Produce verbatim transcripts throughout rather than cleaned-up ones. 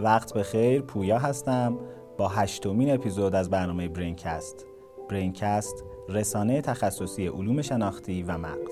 وقت بخیر، پویا هستم با هشتمین اپیزود از برنامه برینکست. برینکست رسانه تخصصی علوم شناختی و مغز.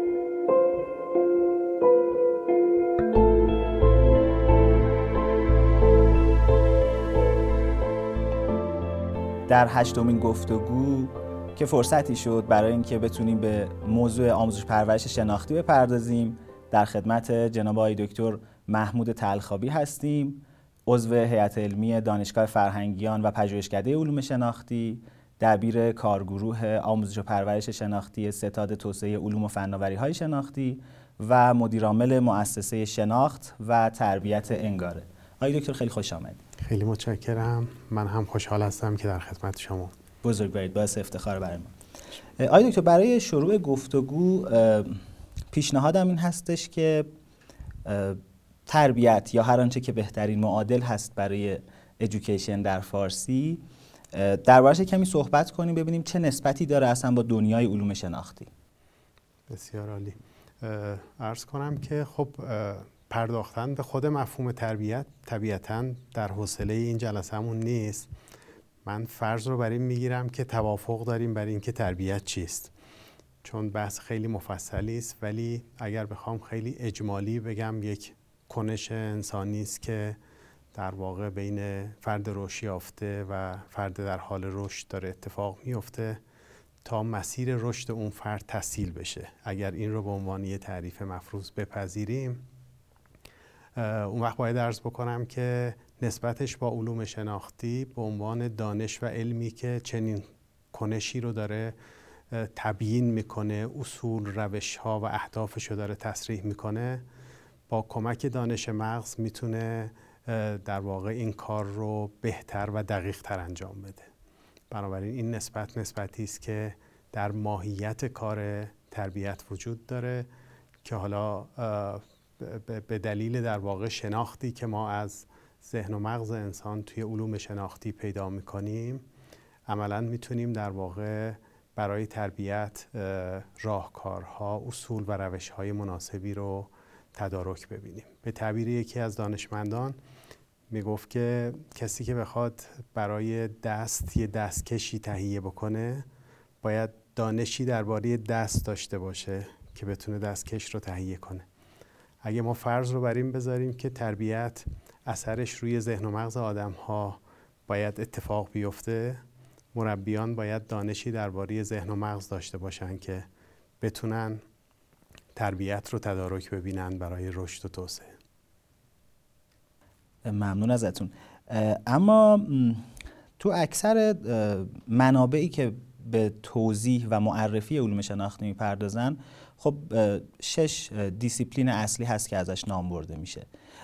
در هشتمین گفتگو که فرصتی شد برای اینکه بتونیم به موضوع آموزش پرورش شناختی بپردازیم، در خدمت جناب آقای دکتر محمود طلخابی هستیم، عضو هیئت علمی دانشگاه فرهنگیان و پژوهشکده علوم شناختی، دبیر کارگروه آموزش و پرورش شناختی ستاد توسعه علوم و فناوری‌های شناختی و مدیرعامل مؤسسه شناخت و تربیت انگاره. آقای دکتر خیلی خوش آمدید. خیلی متشکرم. من هم خوشحال هستم که در خدمت شما. بزرگوارید، باعث افتخار برای ما. آقای دکتر، برای شروع گفتگو پیشنهادم این هستش که تربیت یا هر آنچه که بهترین معادل هست برای ادویکیشن در فارسی دربارش کمی صحبت کنیم، ببینیم چه نسبتی داره اصلا با دنیای علوم شناختی. بسیار عالی. عرض کنم که خب پرداختن به خود مفهوم تربیت طبیعتاً در حوصله این جلسه‌مون نیست. من فرض رو بر این میگیرم که توافق داریم بر این که تربیت چیست، چون بحث خیلی مفصلی است، ولی اگر بخوام خیلی اجمالی بگم یک کنش انسانی است که در واقع بین فرد رشد یافته و فرد در حال رشد داره اتفاق میفته تا مسیر رشد اون فرد تسهیل بشه. اگر این رو به عنوان یه تعریف مفروض بپذیریم، اون وقت باید عرض بکنم که نسبتش با علوم شناختی به عنوان دانش و علمی که چنین کنشی رو داره تبیین میکنه، اصول، روش ها و اهدافش رو داره تصریح میکنه، با کمک دانش مغز میتونه در واقع این کار رو بهتر و دقیق تر انجام بده. بنابراین این نسبت نسبتی است که در ماهیت کار تربیت وجود داره که حالا به دلیل در واقع شناختی که ما از ذهن و مغز انسان توی علوم شناختی پیدا میکنیم، عملاً میتونیم در واقع برای تربیت راهکارها، اصول و روش‌های مناسبی رو تدارک ببینیم. به تعبیر یکی از دانشمندان میگفت که کسی که بخواد برای دست یه دستکشی تهیه بکنه، باید دانشی درباره دست داشته باشه که بتونه دستکش رو تهیه کنه. اگه ما فرض رو بر این بذاریم که تربیت اثرش روی ذهن و مغز آدم‌ها باید اتفاق بیفته، مربیان باید دانشی درباره ذهن و مغز داشته باشن که بتونن تربیت رو تدارک ببینن برای رشد و توسعه. ممنون ازتون. اما تو اکثر منابعی که به توضیح و معرفی علوم شناختی میپردازن، خب شش دیسیپلین اصلی هست که ازش نام برده میشه،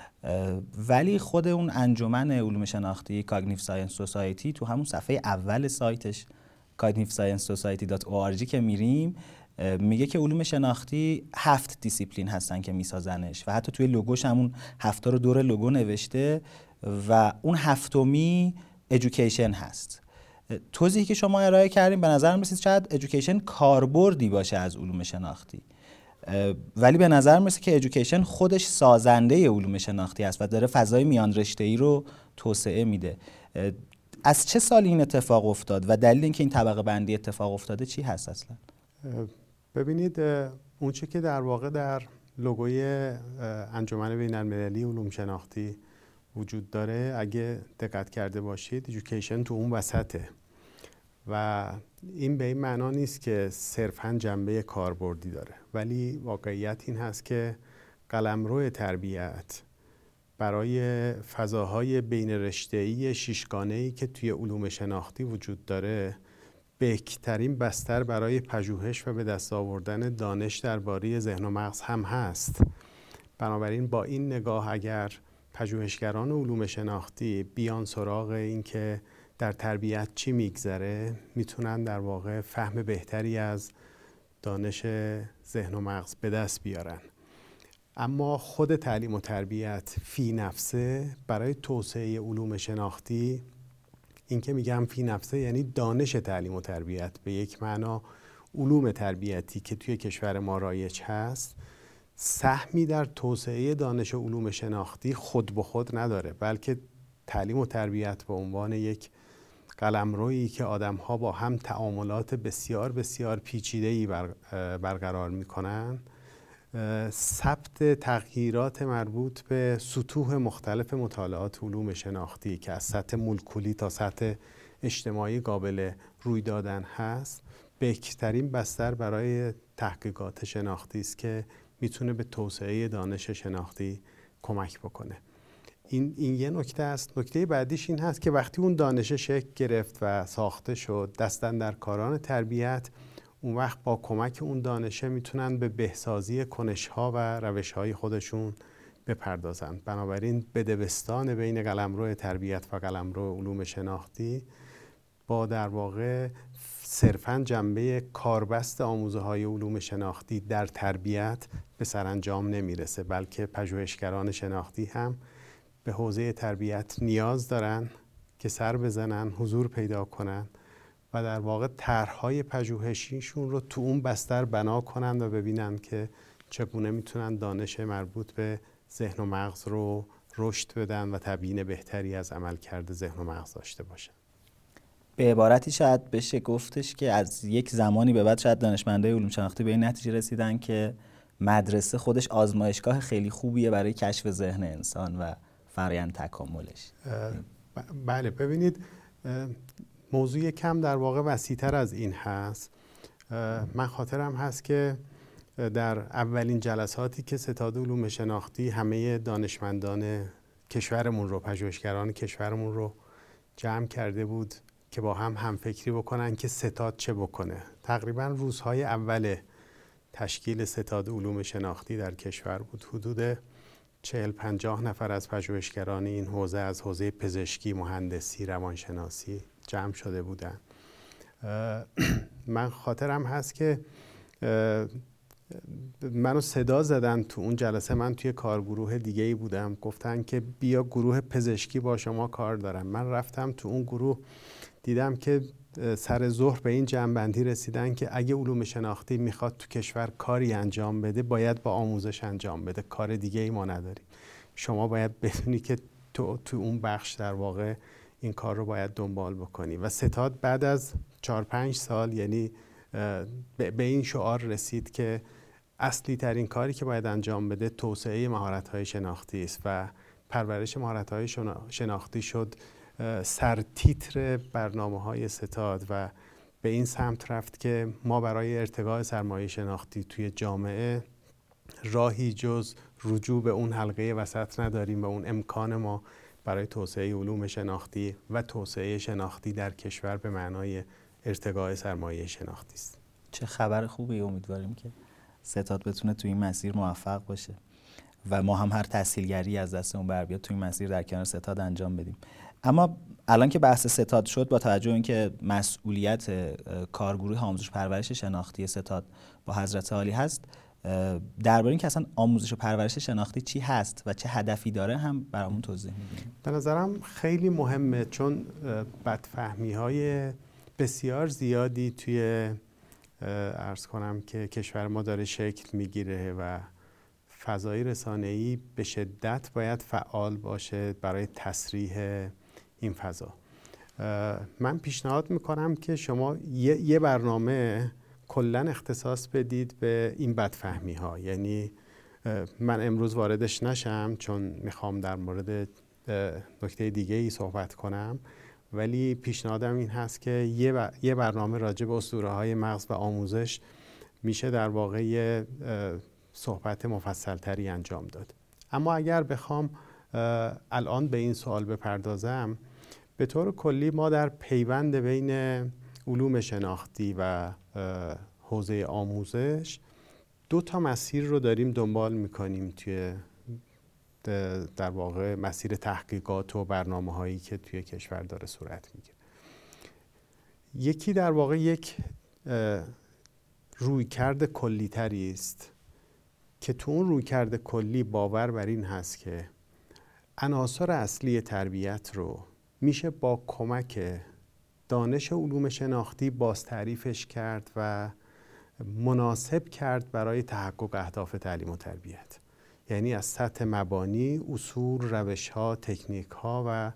ولی خود اون انجمن علوم شناختی کاگنیتیو ساینس سوسایتی تو همون صفحه اول سایتش کاگنیتیو ساینس سوسایتی دات او آر جی که میریم میگه که علوم شناختی هفت دیسیپلین هستن که میسازنش و حتی توی لوگوش همون هفتا رو دور لوگو نوشته و اون هفتمی ادویکیشن هست. توضیحی که شما ارائه کردیم به نظر میرسید شاید ادویکیشن کاربردی باشه از علوم شناختی، ولی به نظر میرسه که ادویکیشن خودش سازنده علوم شناختی است و داره فضای میان رشته‌ای رو توسعه میده. از چه سالی این اتفاق افتاد و دلیل اینکه این طبقه بندی اتفاق افتاده چی هست اصلا؟ ببینید، اون چه که در واقع در لوگوی انجمن بین‌المللی علوم شناختی وجود داره، اگه دقت کرده باشید ادویکیشن تو اون وسطه و این به این معنا نیست که صرفاً جنبه کاربردی داره، ولی واقعیت این هست که قلمرو تربیت برای فضاهای بین رشته‌ای شیشگانه‌ای که توی علوم شناختی وجود داره بهترین بستر برای پژوهش و به دست آوردن دانش درباره ذهن و مغز هم هست. بنابراین با این نگاه اگر پژوهشگران علوم شناختی بیان سراغ این که در تربیت چی میگذره، میتونن در واقع فهم بهتری از دانش ذهن و مغز به دست بیارن. اما خود تعلیم و تربیت فی نفسه برای توسعه علوم شناختی، این که میگم فی نفسه یعنی دانش تعلیم و تربیت به یک معنا علوم تربیتی که توی کشور ما رایج هست، سهمی در توسعه دانش علوم شناختی خود به خود نداره، بلکه تعلیم و تربیت به عنوان یک قلمرویی که آدم‌ها با هم تعاملات بسیار بسیار پیچیده‌ای بر برقرار می‌کنن، ثبت تغییرات مربوط به سطوح مختلف مطالعات علوم شناختی که از سطح مولکولی تا سطح اجتماعی قابل روی دادن هست، بهترین بستر برای تحقیقات شناختی است که میتونه به توسعه دانش شناختی کمک بکنه. این این یه نکته است. نکته بعدیش این هست که وقتی اون دانش شکل گرفت و ساخته شد، دستاندرکاران تربیت اون وقت با کمک اون دانشه میتونن به بهسازی کنش‌ها و روش‌های خودشون بپردازن. بنابراین بدبستان بین قلمرو تربیت و قلمرو علوم شناختی با در واقع صرفاً جنبه کاربست آموزه‌های علوم شناختی در تربیت به سرانجام نمیرسه، بلکه پژوهشگران شناختی هم به حوزه تربیت نیاز دارن که سر بزنن، حضور پیدا کنن و در واقع طرح‌های پژوهشیشون رو تو اون بستر بنا کنن و ببینن که چگونه میتونن دانش مربوط به ذهن و مغز رو رشد بدن و تبیین بهتری از عملکرد ذهن و مغز داشته باشن. به عبارتی شاید بشه گفتش که از یک زمانی به بعد شاید دانشمندای علوم شناختی به این نتیجه رسیدن که مدرسه خودش آزمایشگاه خیلی خوبیه برای کشف ذهن انسان و فرآیند تکاملش. بله، ببینید موضوع کم در واقع وسیع‌تر از این هست. من خاطرم هست که در اولین جلساتی که ستاد علوم شناختی همه دانشمندان کشورمون رو، پژوهشگران کشورمون رو جمع کرده بود که با هم همفکری بکنن که ستاد چه بکنه. تقریبا روزهای اول تشکیل ستاد علوم شناختی در کشور بود. حدود چهل پنجاه نفر از پژوهشگران این حوزه از حوزه پزشکی، مهندسی، روانشناسی جمع شده بودن. من خاطرم هست که منو صدا زدن تو اون جلسه. من توی کارگروه دیگه ای بودم، گفتن که بیا گروه پزشکی با شما کار دارم. من رفتم تو اون گروه، دیدم که سر ظهر به این جمع‌بندی رسیدن که اگه علوم شناختی میخواد تو کشور کاری انجام بده باید با آموزش انجام بده، کار دیگه ای ما نداریم. شما باید بدونی که تو تو اون بخش در واقع این کار رو باید دنبال بکنی. و ستاد بعد از چهار پنج سال یعنی به این شعار رسید که اصلی ترین کاری که باید انجام بده توسعه مهارت‌های شناختی است و پرورش مهارت‌های شناختی شد سرتیتر برنامه‌های ستاد و به این سمت رفت که ما برای ارتقاء سرمایه شناختی توی جامعه راهی جز رجوع به اون حلقه وسط نداریم و اون امکان ما برای توسعه علوم شناختی و توسعه شناختی در کشور به معنای ارتقاء سرمایه شناختی است. چه خبر خوبی، امیدواریم که ستاد بتونه توی این مسیر موفق باشه و ما هم هر تسهیلگری از دستمون بر بیاد توی این مسیر در کنار ستاد انجام بدیم. اما الان که بحث ستاد شد، با توجه به اینکه مسئولیت کارگروه آموزش پرورش شناختی ستاد با حضرت عالی هست، درباره اینکه اصلا آموزش و پرورش شناختی چی هست و چه هدفی داره هم برامون توضیح میدیم. به نظرم خیلی مهمه، چون بدفهمی‌های بسیار زیادی توی عرض کنم که کشور ما داره شکل میگیره و فضای رسانه‌ای به شدت باید فعال باشه برای تسریح این فضا. من پیشنهاد میکنم که شما یه, یه برنامه کلن اختصاص بدید به این بدفهمی ها. یعنی من امروز واردش نشم چون میخوام در مورد نکته دیگه ای صحبت کنم، ولی پیشنهادم این هست که یه, یه برنامه راجع به اسطوره های مغز و آموزش میشه در واقع صحبت مفصل تری انجام داد. اما اگر بخوام الان به این سوال بپردازم، به طور کلی ما در پیوند بین علوم شناختی و حوزه آموزش دو تا مسیر رو داریم دنبال میکنیم توی در واقع مسیر تحقیقات و برنامه هایی که توی کشور داره صورت میگیره. یکی در واقع یک رویکرد کلی تری است که تو اون رویکرد کلی باور بر این هست که عناصر اصلی تربیت رو میشه با کمک دانش علوم شناختی باز تعریفش کرد و مناسب کرد برای تحقق اهداف تعلیم و تربیت. یعنی از سطح مبانی، اصول، روش‌ها، تکنیک‌ها و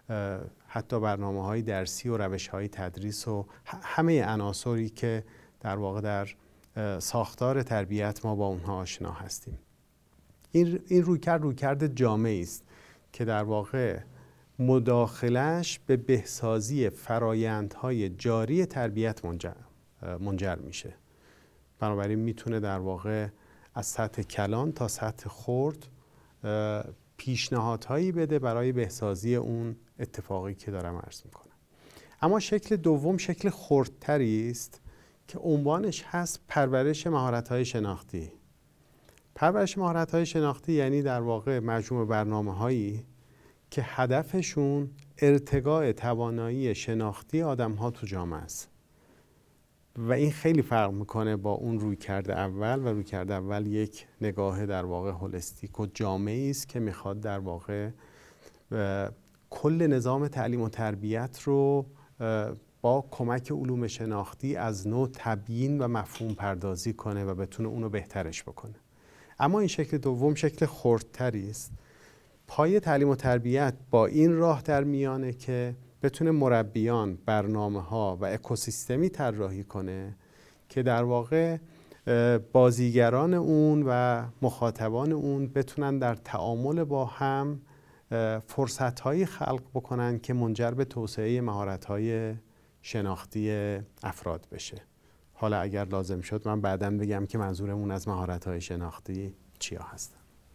حتی برنامه‌های درسی و روش‌های تدریس و همه عناصری که در واقع در ساختار تربیت ما با اونها آشنا هستیم. این این رویکرد رویکرد جامعی است که در واقع مداخلش به بهسازی فرایندهای جاری تربیت منجر, منجر میشه. بنابراین میتونه در واقع از سطح کلان تا سطح خرد پیشنهادهایی بده برای بهسازی اون اتفاقی که دارم عرض میکنم. اما شکل دوم شکل خردتری است که عنوانش هست پرورش مهارت‌های شناختی. پرورش مهارت‌های شناختی یعنی در واقع مجموعه برنامه‌هایی که هدفشون ارتقاء توانایی شناختی آدم‌ها تو جامعه است. و این خیلی فرق میکنه با اون رویکرد اول و رویکرد اول یک نگاه در واقع هولستیک و جامعی است که میخواد در واقع کل نظام تعلیم و تربیت رو با کمک علوم شناختی از نوع تبیین و مفهوم پردازی کنه و بتونه اونو بهترش بکنه. اما این شکل دوم شکل خردتری است. پای تعلیم و تربیت با این راه در میانه که بتونه مربیان، برنامه‌ها و اکوسیستمی طراحی کنه که در واقع بازیگران اون و مخاطبان اون بتونن در تعامل با هم فرصت‌هایی خلق بکنن که منجر به توسعه مهارت‌های شناختی افراد بشه. حالا اگر لازم شد من بعداً بگم که منظورمون از مهارت‌های شناختی چیا هستن.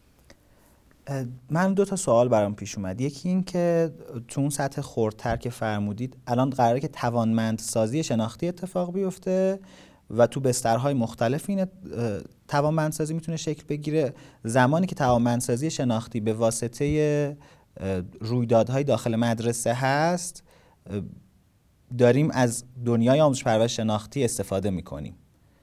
من دو تا سوال برام پیش اومد. یکی این که تو اون سطح خردتر که فرمودید الان قراره که توانمندسازی شناختی اتفاق بیفته و تو بسترهای مختلف این توانمندسازی میتونه شکل بگیره. زمانی که توانمندسازی شناختی به واسطه رویدادهای داخل مدرسه هست، داریم از دنیای آموزش پرورش شناختی استفاده میکنیم.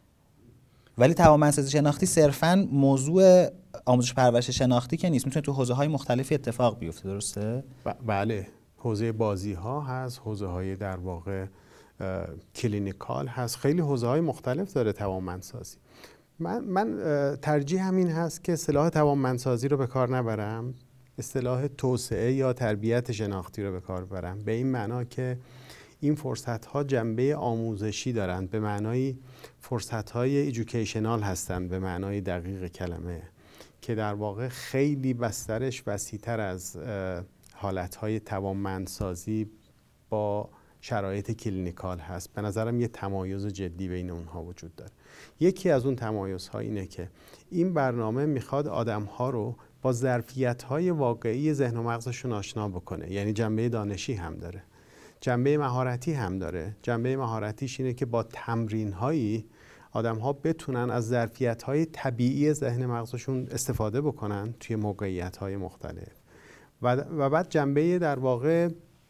ولی توانمندسازی شناختی صرفاً موضوع آموزش پرورش شناختی که نیست، میتونه تو حوزه‌های مختلفی اتفاق بیفته. درسته؟ ب- بله، حوزه بازی ها هست، حوزه های در واقع کلینیکال هست، خیلی حوزه های مختلف داره توانمندسازی. من من ترجیح همین هست که اصطلاح توانمندسازی رو به کار نبرم، اصطلاح توسعه یا تربیت شناختی رو به کار ببرم، به این معنا که این فرصت ها جنبه آموزشی دارند، به معنای فرصت های ایژوکیشنال هستند به معنای دقیق کلمه، که در واقع خیلی بسترش وسیع‌تر از حالتهای توانمندسازی با شرایط کلینیکال هست. به نظرم یه تمایز جدی بین اونها وجود داره. یکی از اون تمایزها اینه که این برنامه میخواد آدمها رو با ظرفیت‌های واقعی ذهن و مغزشون آشنا بکنه. یعنی جنبه دانشی هم داره، جنبه مهارتی هم داره. جنبه مهارتیش اینه که با تمرین‌هایی آدم‌ها بتونن از ظرفیت‌های طبیعی ذهن مغزشون استفاده بکنن توی موقعیت‌های مختلف. و و بعد جنبه در واقع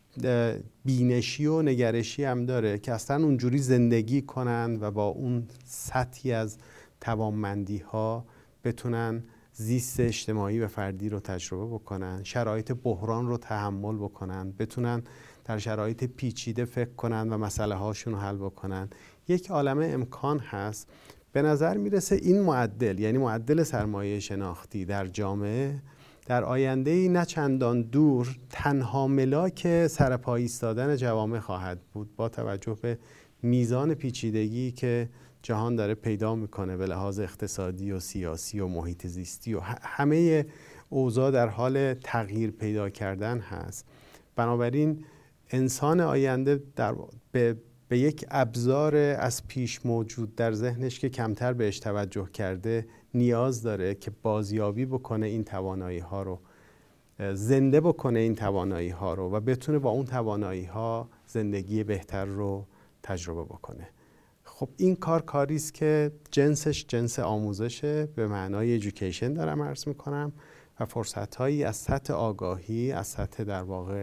بینشی و نگرشی هم داره که اصلا اونجوری زندگی کنن و با اون سطحی از توانمندی‌ها بتونن زیست اجتماعی و فردی رو تجربه بکنن، شرایط بحران رو تحمل بکنن، بتونن در شرایط پیچیده فکر کنن و مسئله هاشون رو حل بکنن. یک عالمه امکان هست. به نظر میرسه این معدل، یعنی معدل سرمایه شناختی در جامعه، در آینده نه چندان دور تنها ملاک سرپای ایستادن جوامع خواهد بود، با توجه به میزان پیچیدگی که جهان داره پیدا میکنه به لحاظ اقتصادی و سیاسی و محیط زیستی و همه اوضاع در حال تغییر پیدا کردن هست. بنابراین انسان آینده در به, به یک ابزار از پیش موجود در ذهنش که کمتر بهش توجه کرده نیاز داره که بازیابی بکنه این توانایی ها رو، زنده بکنه این توانایی ها رو و بتونه با اون توانایی ها زندگی بهتر رو تجربه بکنه. خب این کار کاری است که جنسش جنس آموزشه، به معنای ایژوکیشن دارم عرض میکنم، و فرصت هایی از سطح آگاهی، از سطح در واقع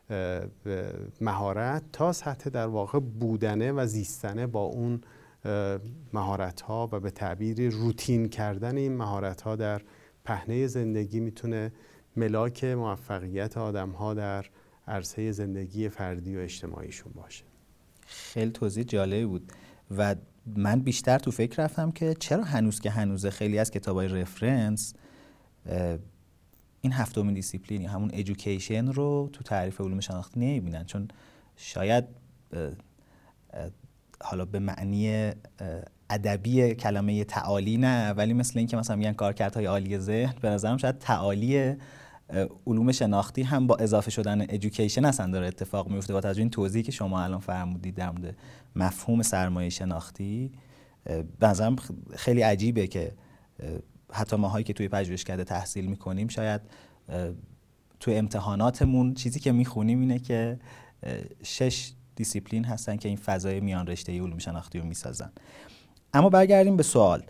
مهارت تا سطح در واقع بودنه و زیستنه با اون مهارت ها و به تعبیر روتین کردن این مهارت ها در پهنه زندگی میتونه ملاک موفقیت آدم ها در عرصه زندگی فردی و اجتماعیشون باشه. خیلی توضیح جالبی بود و من بیشتر تو فکر رفتم که چرا هنوز که هنوز خیلی از کتابای رفرنس این هفتمین دیسیپلین یا همون ادویکیشن رو تو تعریف علوم شناختی نمیبینن، چون شاید حالا به معنی ادبی کلمه تعالی نه، ولی مثل این که مثلا میگن کارکردهای عالی ذهن، به نظرم شاید تعالی علوم شناختی هم با اضافه شدن ادویکیشن اصلا داره اتفاق میفته. با توجه این توضیحی که شما الان فرمودید در مورد مفهوم سرمایه شناختی، به نظرم خیلی عجیبه که حتی ماهایی که توی پژوهشکده تحصیل میکنیم شاید توی امتحاناتمون چیزی که میخونیم اینه که شش دیسیپلین هستن که این فضای میان رشته‌ای علوم شناختی رو میسازن. اما برگردیم به سوال.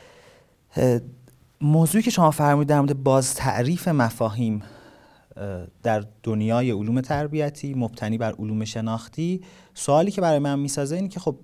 موضوعی که شما فرمودید در مورد باز تعریف مفاهیم در دنیای علوم تربیتی مبتنی بر علوم شناختی، سوالی که برای من میسازه اینه که خب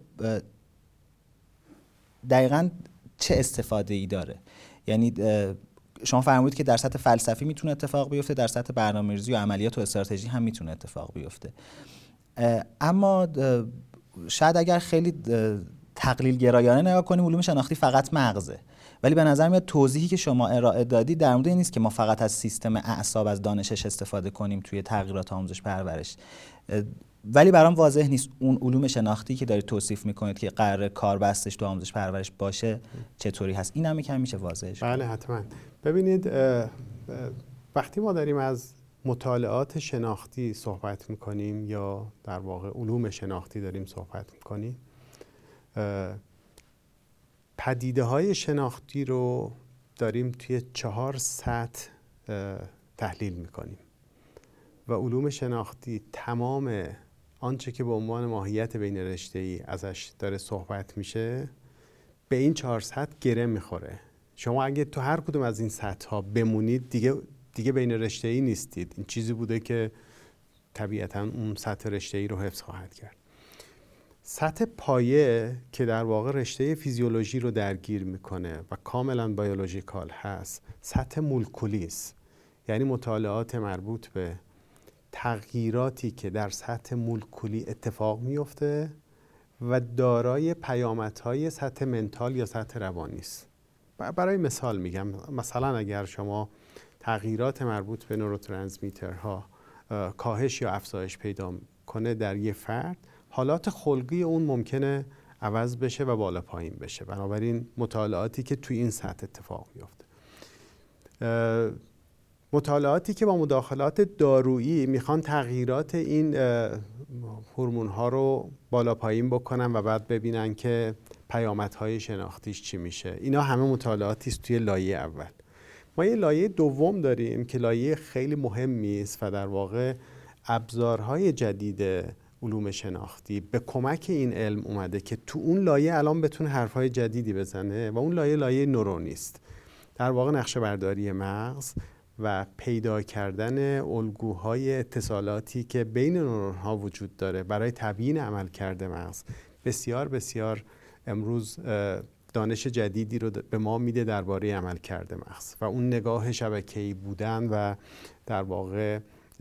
دقیقاً چه استفاده ای داره؟ یعنی شما فرمودید که در سطح فلسفی میتونه اتفاق بیفته، در سطح برنامه‌ریزی و عملیات و استراتژی هم میتونه اتفاق بیفته. اما شاید اگر خیلی تقلیل گرایانه نگاه کنیم علوم شناختی فقط مغزه، ولی به نظر میاد توضیحی که شما ارائه دادید در مورد این نیست که ما فقط از سیستم اعصاب از دانشش استفاده کنیم توی تغییرات آموزش پرورش، ولی برام واضح نیست اون علوم شناختی که دارید توصیف میکنید که قرار کاربستش تو آموزش پرورش باشه چطوری هست. این هم یکم میشه واضحش؟ بله حتما. ببینید وقتی ما داریم از مطالعات شناختی صحبت میکنیم یا در واقع علوم شناختی داریم صحبت میکنیم، پدیده های شناختی رو داریم توی چهار سطح تحلیل میکنیم و علوم شناختی تمام آنچه که به عنوان ماهیت بین رشته‌ای ازش داره صحبت میشه به این چهار سطح گره میخوره. شما اگه تو هر کدوم از این سطح ها بمونید دیگه دیگه بین رشته‌ای نیستید. این چیزی بوده که طبیعتاً اون سطح رشته‌ای رو حفظ خواهد کرد. سطح پایه که در واقع رشته فیزیولوژی رو درگیر میکنه و کاملا بیولوژیکال هست، سطح مولکولی است. یعنی مطالعات مربوط به تغییراتی که در سطح مولکولی اتفاق میفته و دارای پیامدهای سطح منتال یا سطح روانی است. برای مثال میگم، مثلا اگر شما تغییرات مربوط به نوروترانسمیترها کاهش یا افزایش پیدا کنه در یه فرد، حالات خلقی اون ممکنه عوض بشه و بالا پایین بشه. بنابراین مطالعاتی که توی این سطح اتفاق میفته، مطالعاتی که با مداخلات دارویی میخوان تغییرات این هورمون ها رو بالا پایین بکنن و بعد ببینن که پیامدهای شناختیش چی میشه، اینا همه مطالعاتی است توی لایه اول. ما یه لایه دوم داریم که لایه خیلی مهمی است و در واقع ابزارهای جدید علوم شناختی به کمک این علم اومده که تو اون لایه الان بتونه حرفهای جدیدی بزنه و اون لایه لایه نورونی است. در واقع نقشه برداری مغز و پیدا کردن الگوهای اتصالاتی که بین نورون‌ها وجود داره برای تبیین عملکرد مغز بسیار بسیار امروز دانش جدیدی رو به ما میده درباره عملکرد مغز و اون نگاه شبکه‌ای بودن و در واقع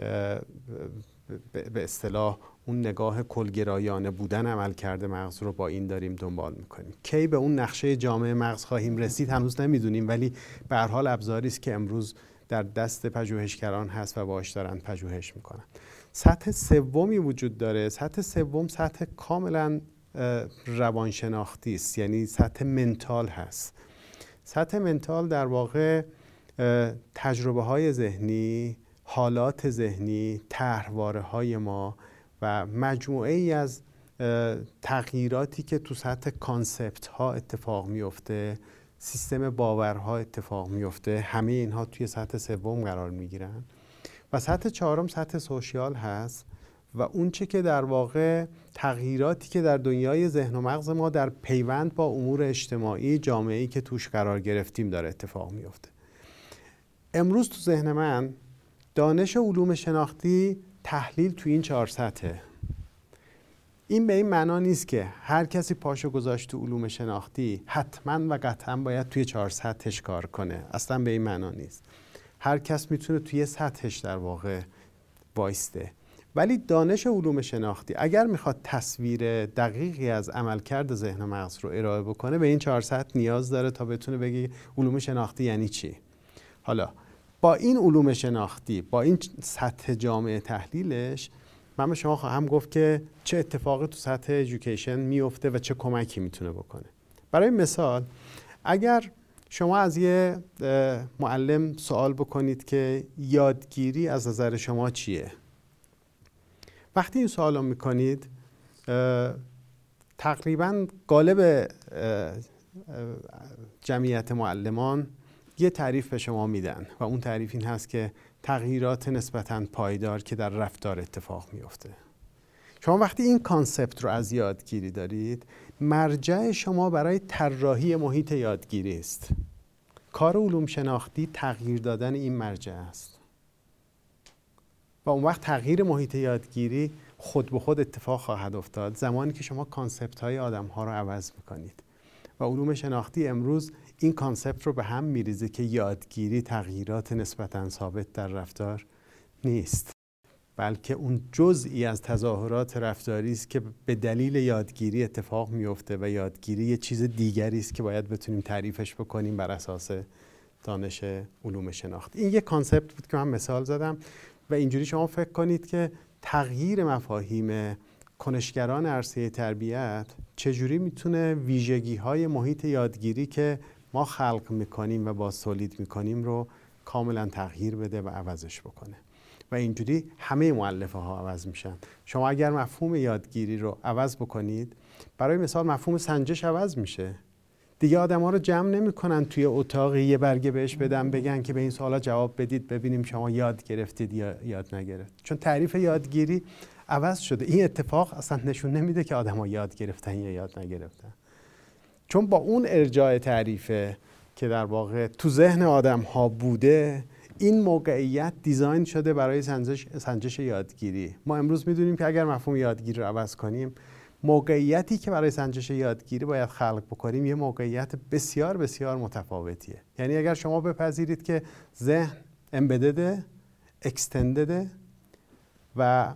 به اصطلاح اون نگاه کلگرایانه بودن عملکرد مغز رو با این داریم دنبال میکنیم. کی به اون نقشه جامع مغز خواهیم رسید هنوز نمیدونیم، ولی به هر حال ابزاری است که امروز در دست پژوهشگران هست و باهاش دارن پژوهش میکنن. سطح سومی وجود داره. سطح سوم سطح کاملا روانشناختی است، یعنی سطح منتال هست. سطح منتال در واقع تجربه های ذهنی، حالات ذهنی، طرحواره های ما و مجموعه ای از تغییراتی که تو سطح کانسپت ها اتفاق میفته، سیستم باورها اتفاق میفته، همه اینها توی سطح سوم قرار میگیرن. و سطح چهارم سطح سوشیال هست و اون چه که در واقع تغییراتی که در دنیای ذهن و مغز ما در پیوند با امور اجتماعی جامعه‌ای که توش قرار گرفتیم داره اتفاق میفته. امروز تو ذهن من دانش علوم شناختی تحلیل تو این چهار سطحه. این به این معنا نیست که هر کسی پاشو گذاشت تو علوم شناختی حتما و قطعا باید توی چهار سطحش کار کنه. اصلا به این معنا نیست. هر کس میتونه توی سطحش در واقع وایسته. ولی دانش علوم شناختی اگر میخواد تصویر دقیقی از عملکرد ذهن و مغز رو ارائه بکنه به این چهار سطح نیاز داره تا بتونه بگی علوم شناختی یعنی چی. حالا با این علوم شناختی، با این سطح جامعه تحلیلش، من به شما خواهم گفت که چه اتفاقی تو سطح ایژوکیشن میفته و چه کمکی میتونه بکنه. برای مثال اگر شما از یه معلم سوال بکنید که یادگیری از نظر شما چیه، وقتی این سوال رو میکنید تقریبا غالب جمعیت معلمان یه تعریف به شما میدن و اون تعریف این هست که تغییرات نسبتاً پایدار که در رفتار اتفاق میفته. شما وقتی این کانسپت رو از یادگیری دارید، مرجع شما برای طراحی محیط یادگیری است. کار علوم شناختی تغییر دادن این مرجع است و اون وقت تغییر محیط یادگیری خود به خود اتفاق خواهد افتاد زمانی که شما کانسپت های آدم ها رو عوض میکنید. و علوم شناختی امروز این کانسپت رو به هم میریزه که یادگیری تغییرات نسبتاً ثابت در رفتار نیست، بلکه اون جزئی از تظاهرات رفتاری است که به دلیل یادگیری اتفاق میفته و یادگیری یه چیز دیگری است که باید بتونیم تعریفش بکنیم بر اساس دانش علوم شناختی. این یه کانسپت بود که من مثال زدم و اینجوری شما فکر کنید که تغییر مفاهیم کنشگران عرصه تربیت چجوری میتونه ویژگی‌های محیط یادگیری که ما خلق میکنیم و باز تولید میکنیم رو کاملا تغییر بده و عوضش بکنه و اینجوری همه مؤلفه ها عوض میشن. شما اگر مفهوم یادگیری رو عوض بکنید، برای مثال مفهوم سنجش عوض میشه. دیگه آدم ها رو جمع نمی کنن توی اتاقی یه برگه بهش بدن بگن که به این سوالا جواب بدید ببینیم شما یاد گرفتید یا یاد نگرفت، چون تعریف یادگیری عوض شده. این اتفاق اصلا نشون نمیده که آدم ها یاد گرفتن یا یاد نگرفتن، چون با اون ارجاع تعریفه که در واقع تو ذهن آدم ها بوده، این موقعیت دیزاین شده برای سنجش, سنجش یادگیری. ما امروز میدونیم که اگر مفهوم یادگیری رو عوض کنیم، موقعیتی که برای سنجش یادگیری باید خلق بکنیم یه موقعیت بسیار بسیار متفاوتیه. یعنی اگر شما بپذیرید که ذهن امبدده، اکستندده و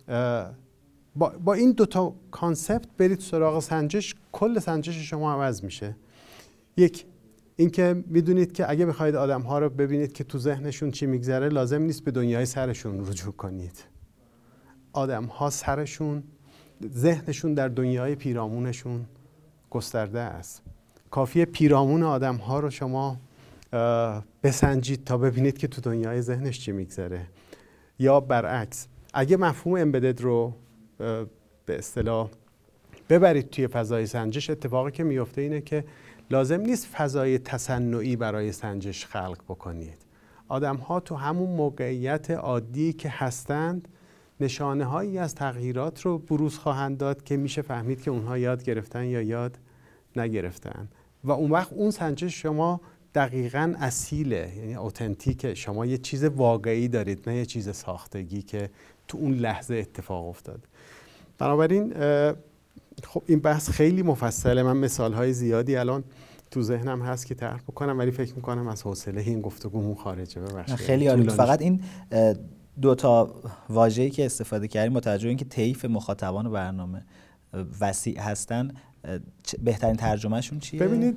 با, با این دوتا کانسپت برید سراغ سنجش، کل سنجش شما عوض میشه. یک اینکه میدونید که اگه بخواید آدم‌ها رو ببینید که تو ذهنشون چی میگذره، لازم نیست به دنیای سرشون رجوع کنید. آدم‌ها سرشون، ذهنشون در دنیای پیرامونشون گسترده است. کافیه پیرامون آدم‌ها رو شما بسنجید تا ببینید که تو دنیای ذهنش چی میگذره. یا برعکس، اگه مفهوم امبدد رو به اصطلاح ببرید توی فضای سنجش، اتفاقی که میفته اینه که لازم نیست فضای تصنعی برای سنجش خلق بکنید. آدم‌ها تو همون موقعیت عادی که هستند نشانه هایی از تغییرات رو بروز خواهند داد که میشه فهمید که اونها یاد گرفتن یا یاد نگرفتن و اون وقت اون سنجش شما دقیقاً اصیله، یعنی اوتنتیکه. شما یه چیز واقعی دارید، نه یه چیز ساختگی که تو اون لحظه اتفاق افتاد. بنابراین خب این بحث خیلی مفصله، من مثال‌های زیادی الان تو ذهنم هست که طرح بکنم، ولی فکر می‌کنم از حوصله این گفتگومون خارجه. ببخشید. خیلی عالی. فقط این دو تا واژه‌ای که استفاده کردیم متوجه این که طیف مخاطبان برنامه وسیع هستن، بهترین ترجمهشون چیه؟ ببینید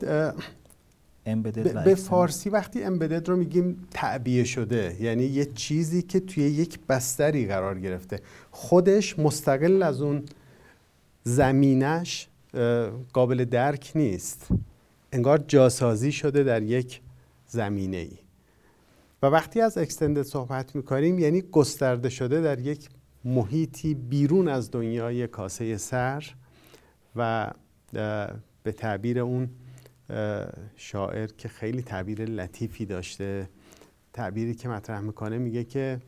امبدد به فارسی وقتی امبدد رو میگیم تعبیه شده، یعنی یه چیزی که توی یک بستری قرار گرفته، خودش مستقل از اون زمینش قابل درک نیست، انگار جاسازی شده در یک زمینه ای. و وقتی از اکستندد صحبت میکنیم یعنی گسترده شده در یک محیطی بیرون از دنیای کاسه سر و به تعبیر اون شاعر که خیلی تعبیر لطیفی داشته، تعبیری که مطرح میکنه، میگه که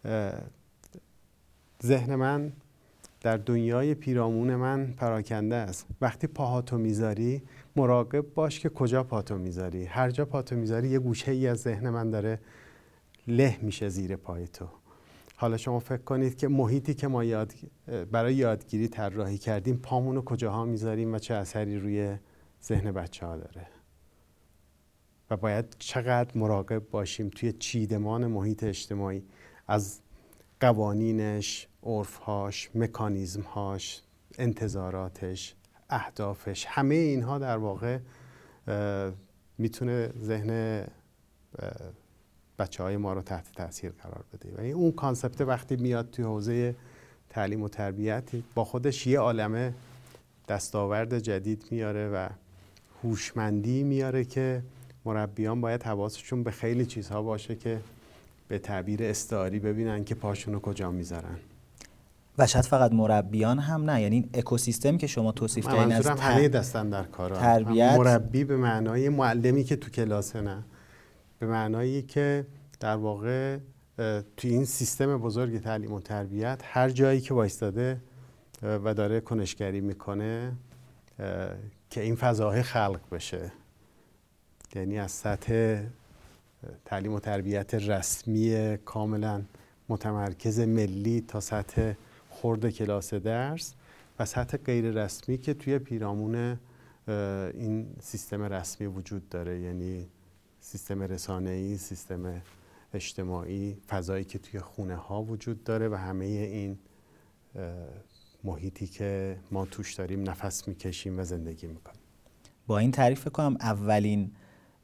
ذهن من در دنیای پیرامون من پراکنده است. وقتی پاهاتو میذاری مراقب باش که کجا پاتو میذاری. هر جا پاتو میذاری یه گوشه ای از ذهن من داره له میشه زیر پای تو. حالا شما فکر کنید که محیطی که ما یاد برای یادگیری طراحی کردیم، پامونو کجاها میذاریم و چه اثری روی ذهن بچه‌ها داره و باید چقدر مراقب باشیم توی چیدمان محیط اجتماعی از قوانینش، عرفهاش، مکانیزمهاش، انتظاراتش، اهدافش. همه اینها در واقع میتونه ذهن بچه های ما رو تحت تاثیر قرار بده. و اون کانسپت وقتی میاد توی حوزه تعلیم و تربیت با خودش یه عالمه دستاورد جدید میاره و هوشمندی میاره که مربیان باید حواسشون به خیلی چیزها باشه که به تعبیر استعاری ببینن که پاشونو کجا میذارن. و شاید فقط مربیان هم نه، یعنی این اکوسیستم که شما توصیف کردین از همه دستن در کار، تربیت، مربی به معنای معلمی که تو کلاسه، نه به معنایی که در واقع تو این سیستم بزرگ تعلیم و تربیت هر جایی که وایستاده و داره کنشگری میکنه که این فضای خلق بشه، یعنی از سطح تعلیم و تربیت رسمی کاملا متمرکز ملی تا سطح خرد کلاس درس و سطح غیر رسمی که توی پیرامون این سیستم رسمی وجود داره، یعنی سیستم رسانه‌ای، سیستم اجتماعی، فضایی که توی خونه ها وجود داره و همه این محیطی که ما توش داریم نفس میکشیم و زندگی میکنیم. با این تعریف فکر کنم اولین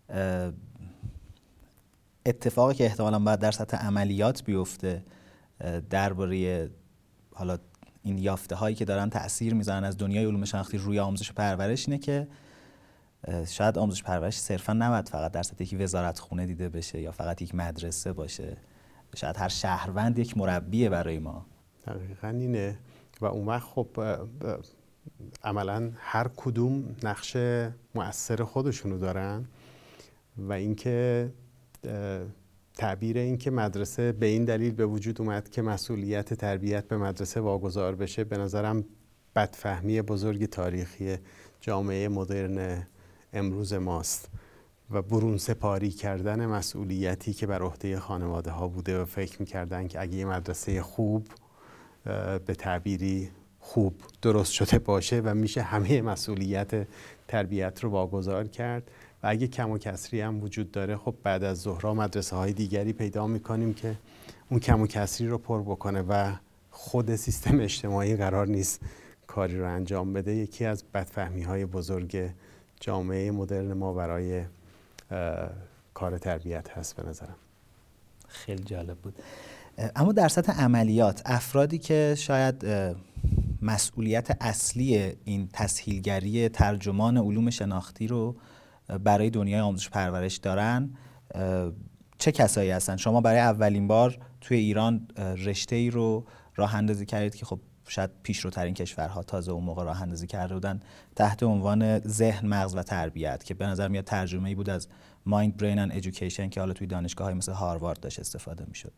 اتفاقی که احتمالاً باید در سطح عملیات بیفته درباره حالا این یافته هایی که دارن تأثیر میذارن از دنیای علوم شناختی روی آموزش و پرورش اینه که شاید آموزش پرورش صرفاً نباید فقط در سطح یک وزارتخونه دیده بشه یا فقط یک مدرسه باشه، شاید هر شهروند یک مربیه برای ما. دقیقاً اینه. و اون وقت خب عملاً هر کدوم نقش مؤثر خودشونو دارن و اینکه تعبیر این که مدرسه به این دلیل به وجود اومد که مسئولیت تربیت به مدرسه واگذار بشه، به نظرم بدفهمی بزرگ تاریخی جامعه مدرن امروز ماست و برون سپاری کردن مسئولیتی که بر عهده خانواده ها بوده و فکر میکردن که اگه یه مدرسه خوب به تعبیری خوب درست شده باشه و میشه همه مسئولیت تربیت رو واگذار کرد و اگه کم و کسری هم وجود داره خب بعد از ظهرها مدرسه های دیگری پیدا میکنیم که اون کم و کسری رو پر بکنه و خود سیستم اجتماعی قرار نیست کاری رو انجام بده. یکی از بدفهمی های بزرگ جامعه مدرن ما برای کار تربیت هست به نظرم. خیلی جالب بود. اما در سطح عملیات افرادی که شاید مسئولیت اصلی این تسهیلگری ترجمان علوم شناختی رو برای دنیای آموزش پرورش دارن چه کسایی هستن؟ شما برای اولین بار توی ایران رشته‌ای رو راه اندازی کردید که خب شاید پیشروترین کشورها تازه اون موقع راه اندازی کرده بودن تحت عنوان ذهن، مغز و تربیت که به نظر میاد ترجمه‌ای بود از مایند، برین اند ادویکیشن که حالا توی دانشگاه‌های مثل هاروارد داشت استفاده می‌شد.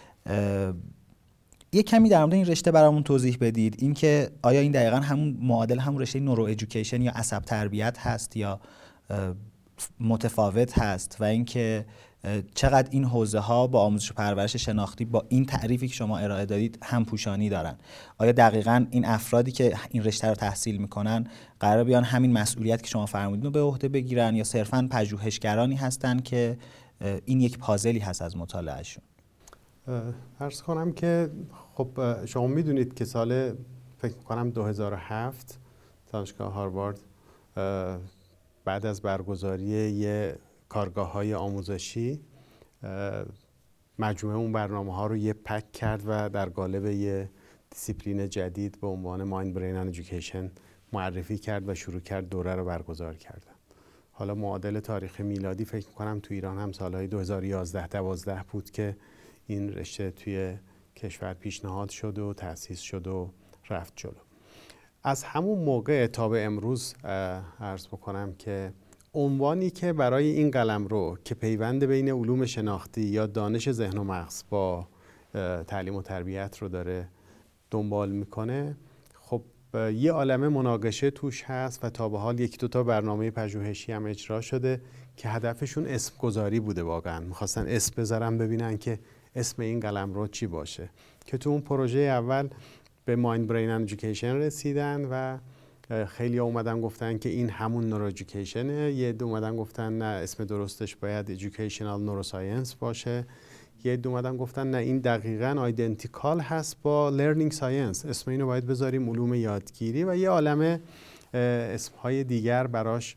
یه کمی در مورد این رشته برامون توضیح بدید، اینکه آیا این دقیقاً همون معادل همون رشته نورو ادویکیشن یا عصب تربیت هست یا متفاوت هست و اینکه چقدر این حوزه ها با آموزش و پرورش شناختی با این تعریفی که شما ارائه دادید همپوشانی دارن؟ آیا دقیقاً این افرادی که این رشته رو تحصیل میکنن قرار بیان همین مسئولیت که شما فرمودید رو به عهده بگیرن یا صرفاً پژوهشگرانی هستن که این یک پازلی هست از مطالعهشون؟ عرض کنم که خب شما میدونید که سال فکر میکنم دو هزار و هفت دانشگاه هاروارد بعد از برگزاری یه کارگاه‌های آموزشی مجموعه اون برنامه ها رو یه پک کرد و در قالب یه دیسیپلین جدید به عنوان مایند، برین اند ادویکیشن معرفی کرد و شروع کرد دوره رو برگزار کردن. حالا معادل تاریخ میلادی فکر میکنم تو ایران هم سالهای دو هزار و یازده دوازده بود که این رشته توی کشور پیشنهاد شد و تأسیس شد و رفت جلو. از همون موقع تا به امروز عرض بکنم که عنوانی که برای این قلمرو که پیوند بین علوم شناختی یا دانش ذهن و مغز با تعلیم و تربیت رو داره دنبال میکنه، خب یه عالمه مناقشه توش هست و تا به حال یک دو تا برنامه پژوهشی هم اجرا شده که هدفشون اسم گذاری بوده. واقعا میخواستن اسم بذارن ببینن که اسم این قلمرو چی باشه، که تو اون پروژه اول به مایند، برین اند ادویکیشن رسیدن و خیلی ها اومدن گفتن که این همون نورو ادویکیشنه، یه دو اومدن گفتن نه اسم درستش باید ادویکیشنال نوروساینس باشه، یه دو اومدن گفتن نه این دقیقاً آیدنتیکال هست با لرنینگ ساینس، اسم اینو باید بذاریم علوم یادگیری، و یه عالمه اسمهای دیگر براش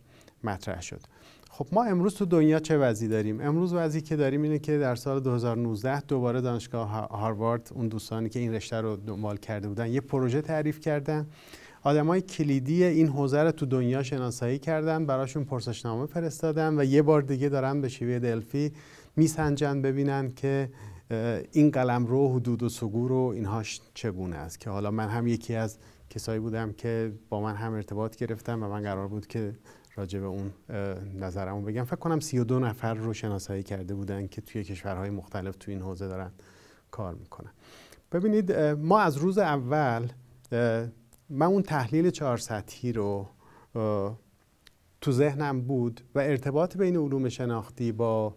مطرح شد. خب ما امروز تو دنیا چه وضعی داریم؟ امروز وضعی که داریم اینه که در سال دو هزار و نوزده دوباره دانشگاه هاروارد، اون دوستانی که این رشته رو دنبال کرده بودن، یه پروژه تعریف کردن. آدمای کلیدی این حوزه رو تو دنیا شناسایی کردن، براشون پرسشنامه فرستادن و یه بار دیگه دارن به شیوه دلفی میسنجن ببینن که این قلمرو، حدود و ثغور و اینهاش چگونه است. که حالا من هم یکی از کسایی بودم که با من هم ارتباط گرفتم و من قرار بود که راجع به اون نظرمو بگم. فکر کنم سی و دو نفر رو شناسایی کرده بودن که توی کشورهای مختلف توی این حوزه دارن کار میکنن. ببینید ما از روز اول من اون تحلیل چهار سطحی رو تو ذهنم بود و ارتباط بین علوم شناختی با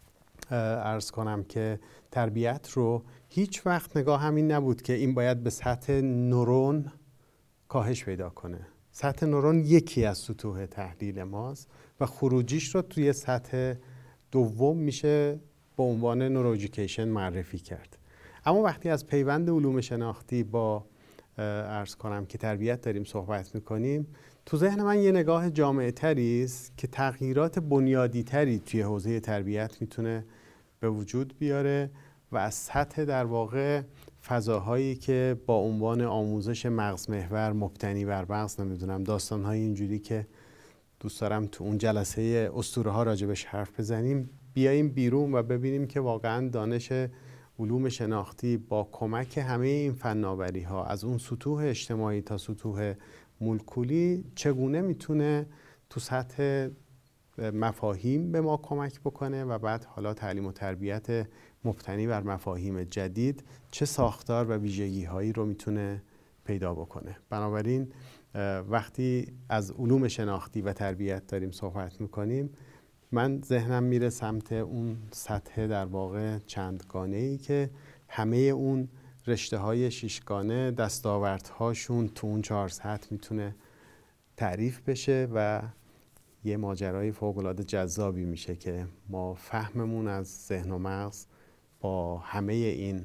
عرض کنم که تربیت رو هیچ وقت نگاه همین نبود که این باید به سطح نورون کاهش پیدا کنه. سطح نورون یکی از سطوح تحلیل ماست و خروجیش رو توی سطح دوم میشه به عنوان نوروژیکیشن معرفی کرد. اما وقتی از پیوند علوم شناختی با عرض کنم که تربیت داریم صحبت میکنیم، تو ذهن من یه نگاه جامع تری است که تغییرات بنیادی تری توی حوزه تربیت میتونه به وجود بیاره و از سطح در واقع فضاهایی که با عنوان آموزش مغز محور، مبتنی بر مغز، نمیدونم داستانهای اینجوری که دوست دارم تو اون جلسه اسطوره ها راجبش حرف بزنیم، بیاییم بیرون و ببینیم که واقعا دانش علوم شناختی با کمک همه این فناوری ها از اون سطوح اجتماعی تا سطوح مولکولی چگونه میتونه تو سطح مفاهیم به ما کمک بکنه و بعد حالا تعلیم و تربیت مبتنی بر مفاهیم جدید چه ساختار و ویژگی هایی رو میتونه پیدا بکنه. بنابراین وقتی از علوم شناختی و تربیت داریم صحبت میکنیم، من ذهنم میره سمت اون سطح در واقع چندگانه‌ای که همه اون رشته های شیشگانه دستاوردهاشون تو اون چهار سطح میتونه تعریف بشه و یه ماجرای فوق‌العاده جذابی میشه که ما فهممون از ذهن و مغز با همه این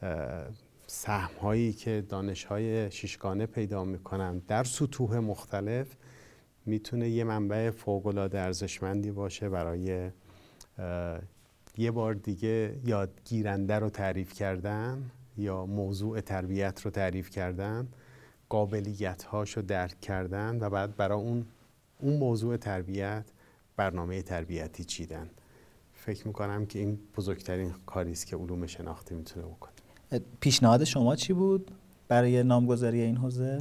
سهم‌هایی که دانش‌های شیشگانه پیدا میکنن در سطوح مختلف میتونه یه منبع فوق‌العاده ارزشمندی باشه برای یه بار دیگه یادگیرنده رو تعریف کردن یا موضوع تربیت رو تعریف کردن، قابلیت‌هاش رو درک کردن و بعد برای اون اون موضوع تربیت برنامه تربیتی چیدن. فکر میکنم که این بزرگترین کاری است که علوم شناختی میتونه بکنه. پیشنهاد شما چی بود برای نامگذاری این حوزه؟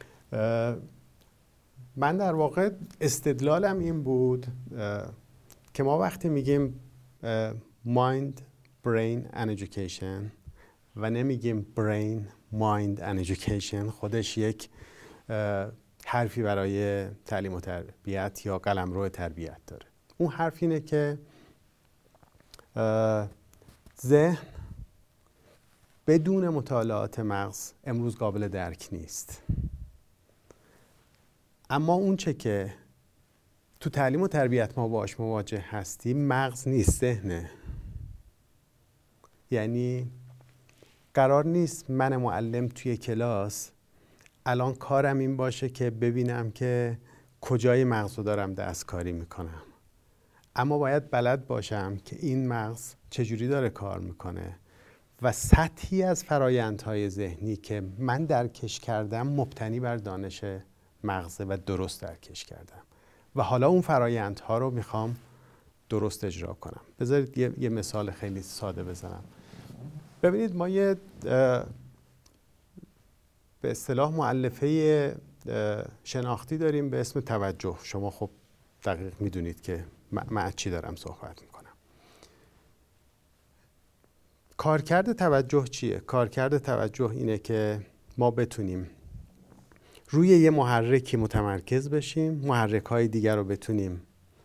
من در واقع استدلالم این بود که ما وقتی میگیم mind, brain and education و نمیگیم brain, mind and education، خودش یک حرفی برای تعلیم و تربیت یا قلمرو تربیت داره. اون حرف اینه که ذهن بدون مطالعات مغز امروز قابل درک نیست. اما اون چه که تو تعلیم و تربیت ما باهاش مواجه هستیم مغز نیست، ذهنه. یعنی قرار نیست من معلم توی کلاس الان کارم این باشه که ببینم که کجای مغز رو دارم دستکاری میکنم، اما باید بلد باشم که این مغز چجوری داره کار میکنه و سطحی از فرایندهای ذهنی که من درکش کردم مبتنی بر دانش مغزه و درست درکش کردم و حالا اون فرایندها رو میخوام درست اجرا کنم. بذارید یه, یه مثال خیلی ساده بزنم. ببینید ما یه به اصطلاح مؤلفه شناختی داریم به اسم توجه. شما خب دقیق میدونید که من چی دارم صحبت میکنم. کارکرد توجه چیه؟ کارکرد توجه اینه که ما بتونیم روی یه محرکی متمرکز بشیم، محرک‌های دیگر رو بتونیم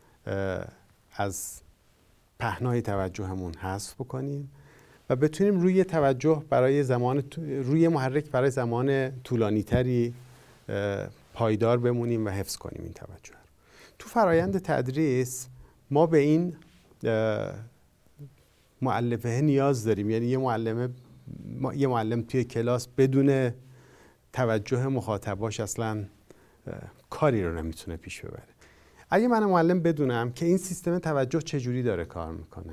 از پهنای توجهمون حذف بکنیم و بتونیم روی توجه برای زمان روی محرک برای زمان طولانی تری پایدار بمونیم و حفظ کنیم این توجه. تو فرایند تدریس ما به این مؤلفه نیاز داریم. یعنی یه معلم یه معلم توی کلاس بدون توجه مخاطباش اصلا کاری رو نمیتونه پیش ببره. اگه من معلم بدونم که این سیستم توجه چجوری داره کار میکنه،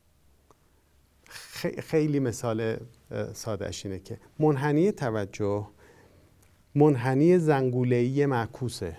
خیلی مثال سادهش اینه که منحنی توجه منحنی زنگوله‌ای معکوسه.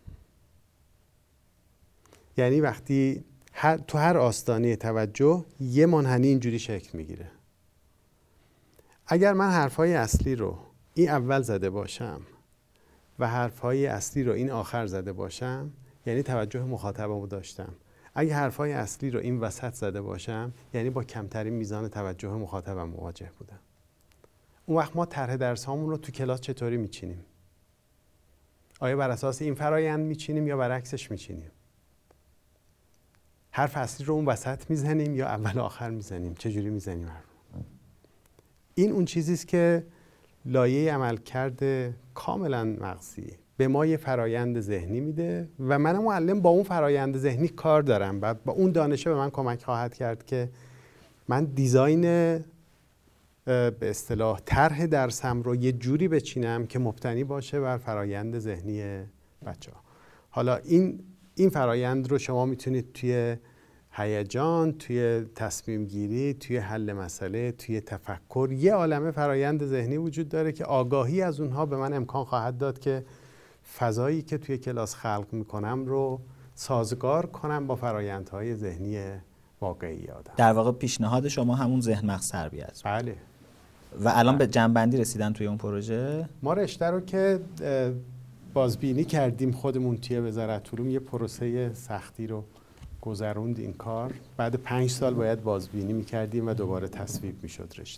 یعنی وقتی هر تو هر آستانه توجه یه منحنی اینجوری شکل میگیره. اگر من حرفای اصلی رو این اول زده باشم و حرفای اصلی رو این آخر زده باشم، یعنی توجه مخاطبمو داشتم. اگه حرفای اصلی رو این وسط زده باشم، یعنی با کمترین میزان توجه مخاطبم مواجه بودم. اون وقت ما طرح درس هامون رو تو کلاس چطوری میچینیم؟ آیا بر اساس این فرایند میچینیم یا برعکسش میچینیم؟ حرف اصلی رو اون وسط میزنیم یا اول آخر میزنیم؟ چجوری میزنیم حرف؟ این اون چیزیست که لایه عملکرد کاملا مغزی به ما یه فرایند ذهنی میده و من معلم با اون فرایند ذهنی کار دارم و با اون دانشه به من کمک خواهد کرد که من دیزاین به اصطلاح طرح درسم رو یه جوری بچینم که مبتنی باشه بر فرایند ذهنی بچه‌ها. حالا این این فرایند رو شما میتونید توی هیجان، توی تصمیم گیری، توی حل مسئله، توی تفکر، یه عالمه فرایند ذهنی وجود داره که آگاهی از اونها به من امکان خواهد داد که فضایی که توی کلاس خلق میکنم رو سازگار کنم با فرایندهای ذهنی واقعی آدم. در واقع پیشنهاد شما همون ذهن مغز تربیت. بله. و الان به جنبندی رسیدن توی اون پروژه؟ ما رشته رو که بازبینی کردیم خودمون توی وزارت علوم، یه پروسه سختی رو گذروند این کار. بعد پنج سال باید بازبینی میکردیم و دوباره تصویب میشد رشته.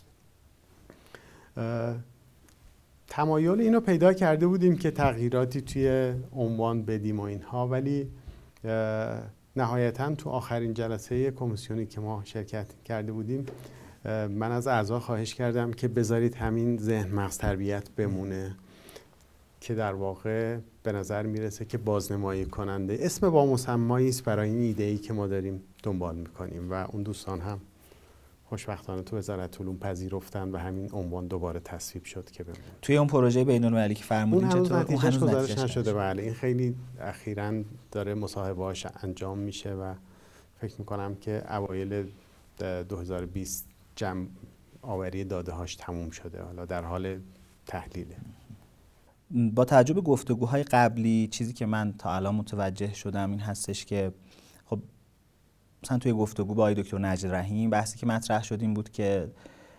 تمایل اینو پیدا کرده بودیم که تغییراتی توی عنوان بدیم و اینها، ولی نهایتاً تو آخرین جلسه کمیسیونی که ما شرکت کرده بودیم من از اعضا خواهش کردم که بذارید همین ذهن مغز تربیت بمونه که در واقع به نظر میرسه که بازنمایی کننده اسم با مسمایی است برای این ایده‌ای که ما داریم دنبال میکنیم و اون دوستان هم خوشبختانه تو وزارت علوم پذیرفتن و همین عنوان دوباره تصویب شد که بمونه. توی اون پروژه بین‌المللی که فرمودین چطور؟ اون هنوز گزارش نشده. بله این خیلی اخیراً داره مصاحبه‌هاش انجام میشه و فکر میکنم که اوایل دو هزار و بیست جمع آوری داده هاش تموم شده، حالا در حال تحلیله. با توجه به گفتگوهای قبلی چیزی که من تا الان متوجه شدم این هستش که خب مثلا توی گفتگو با آقای دکتر نجل رحیم بحثی که مطرح شد این بود که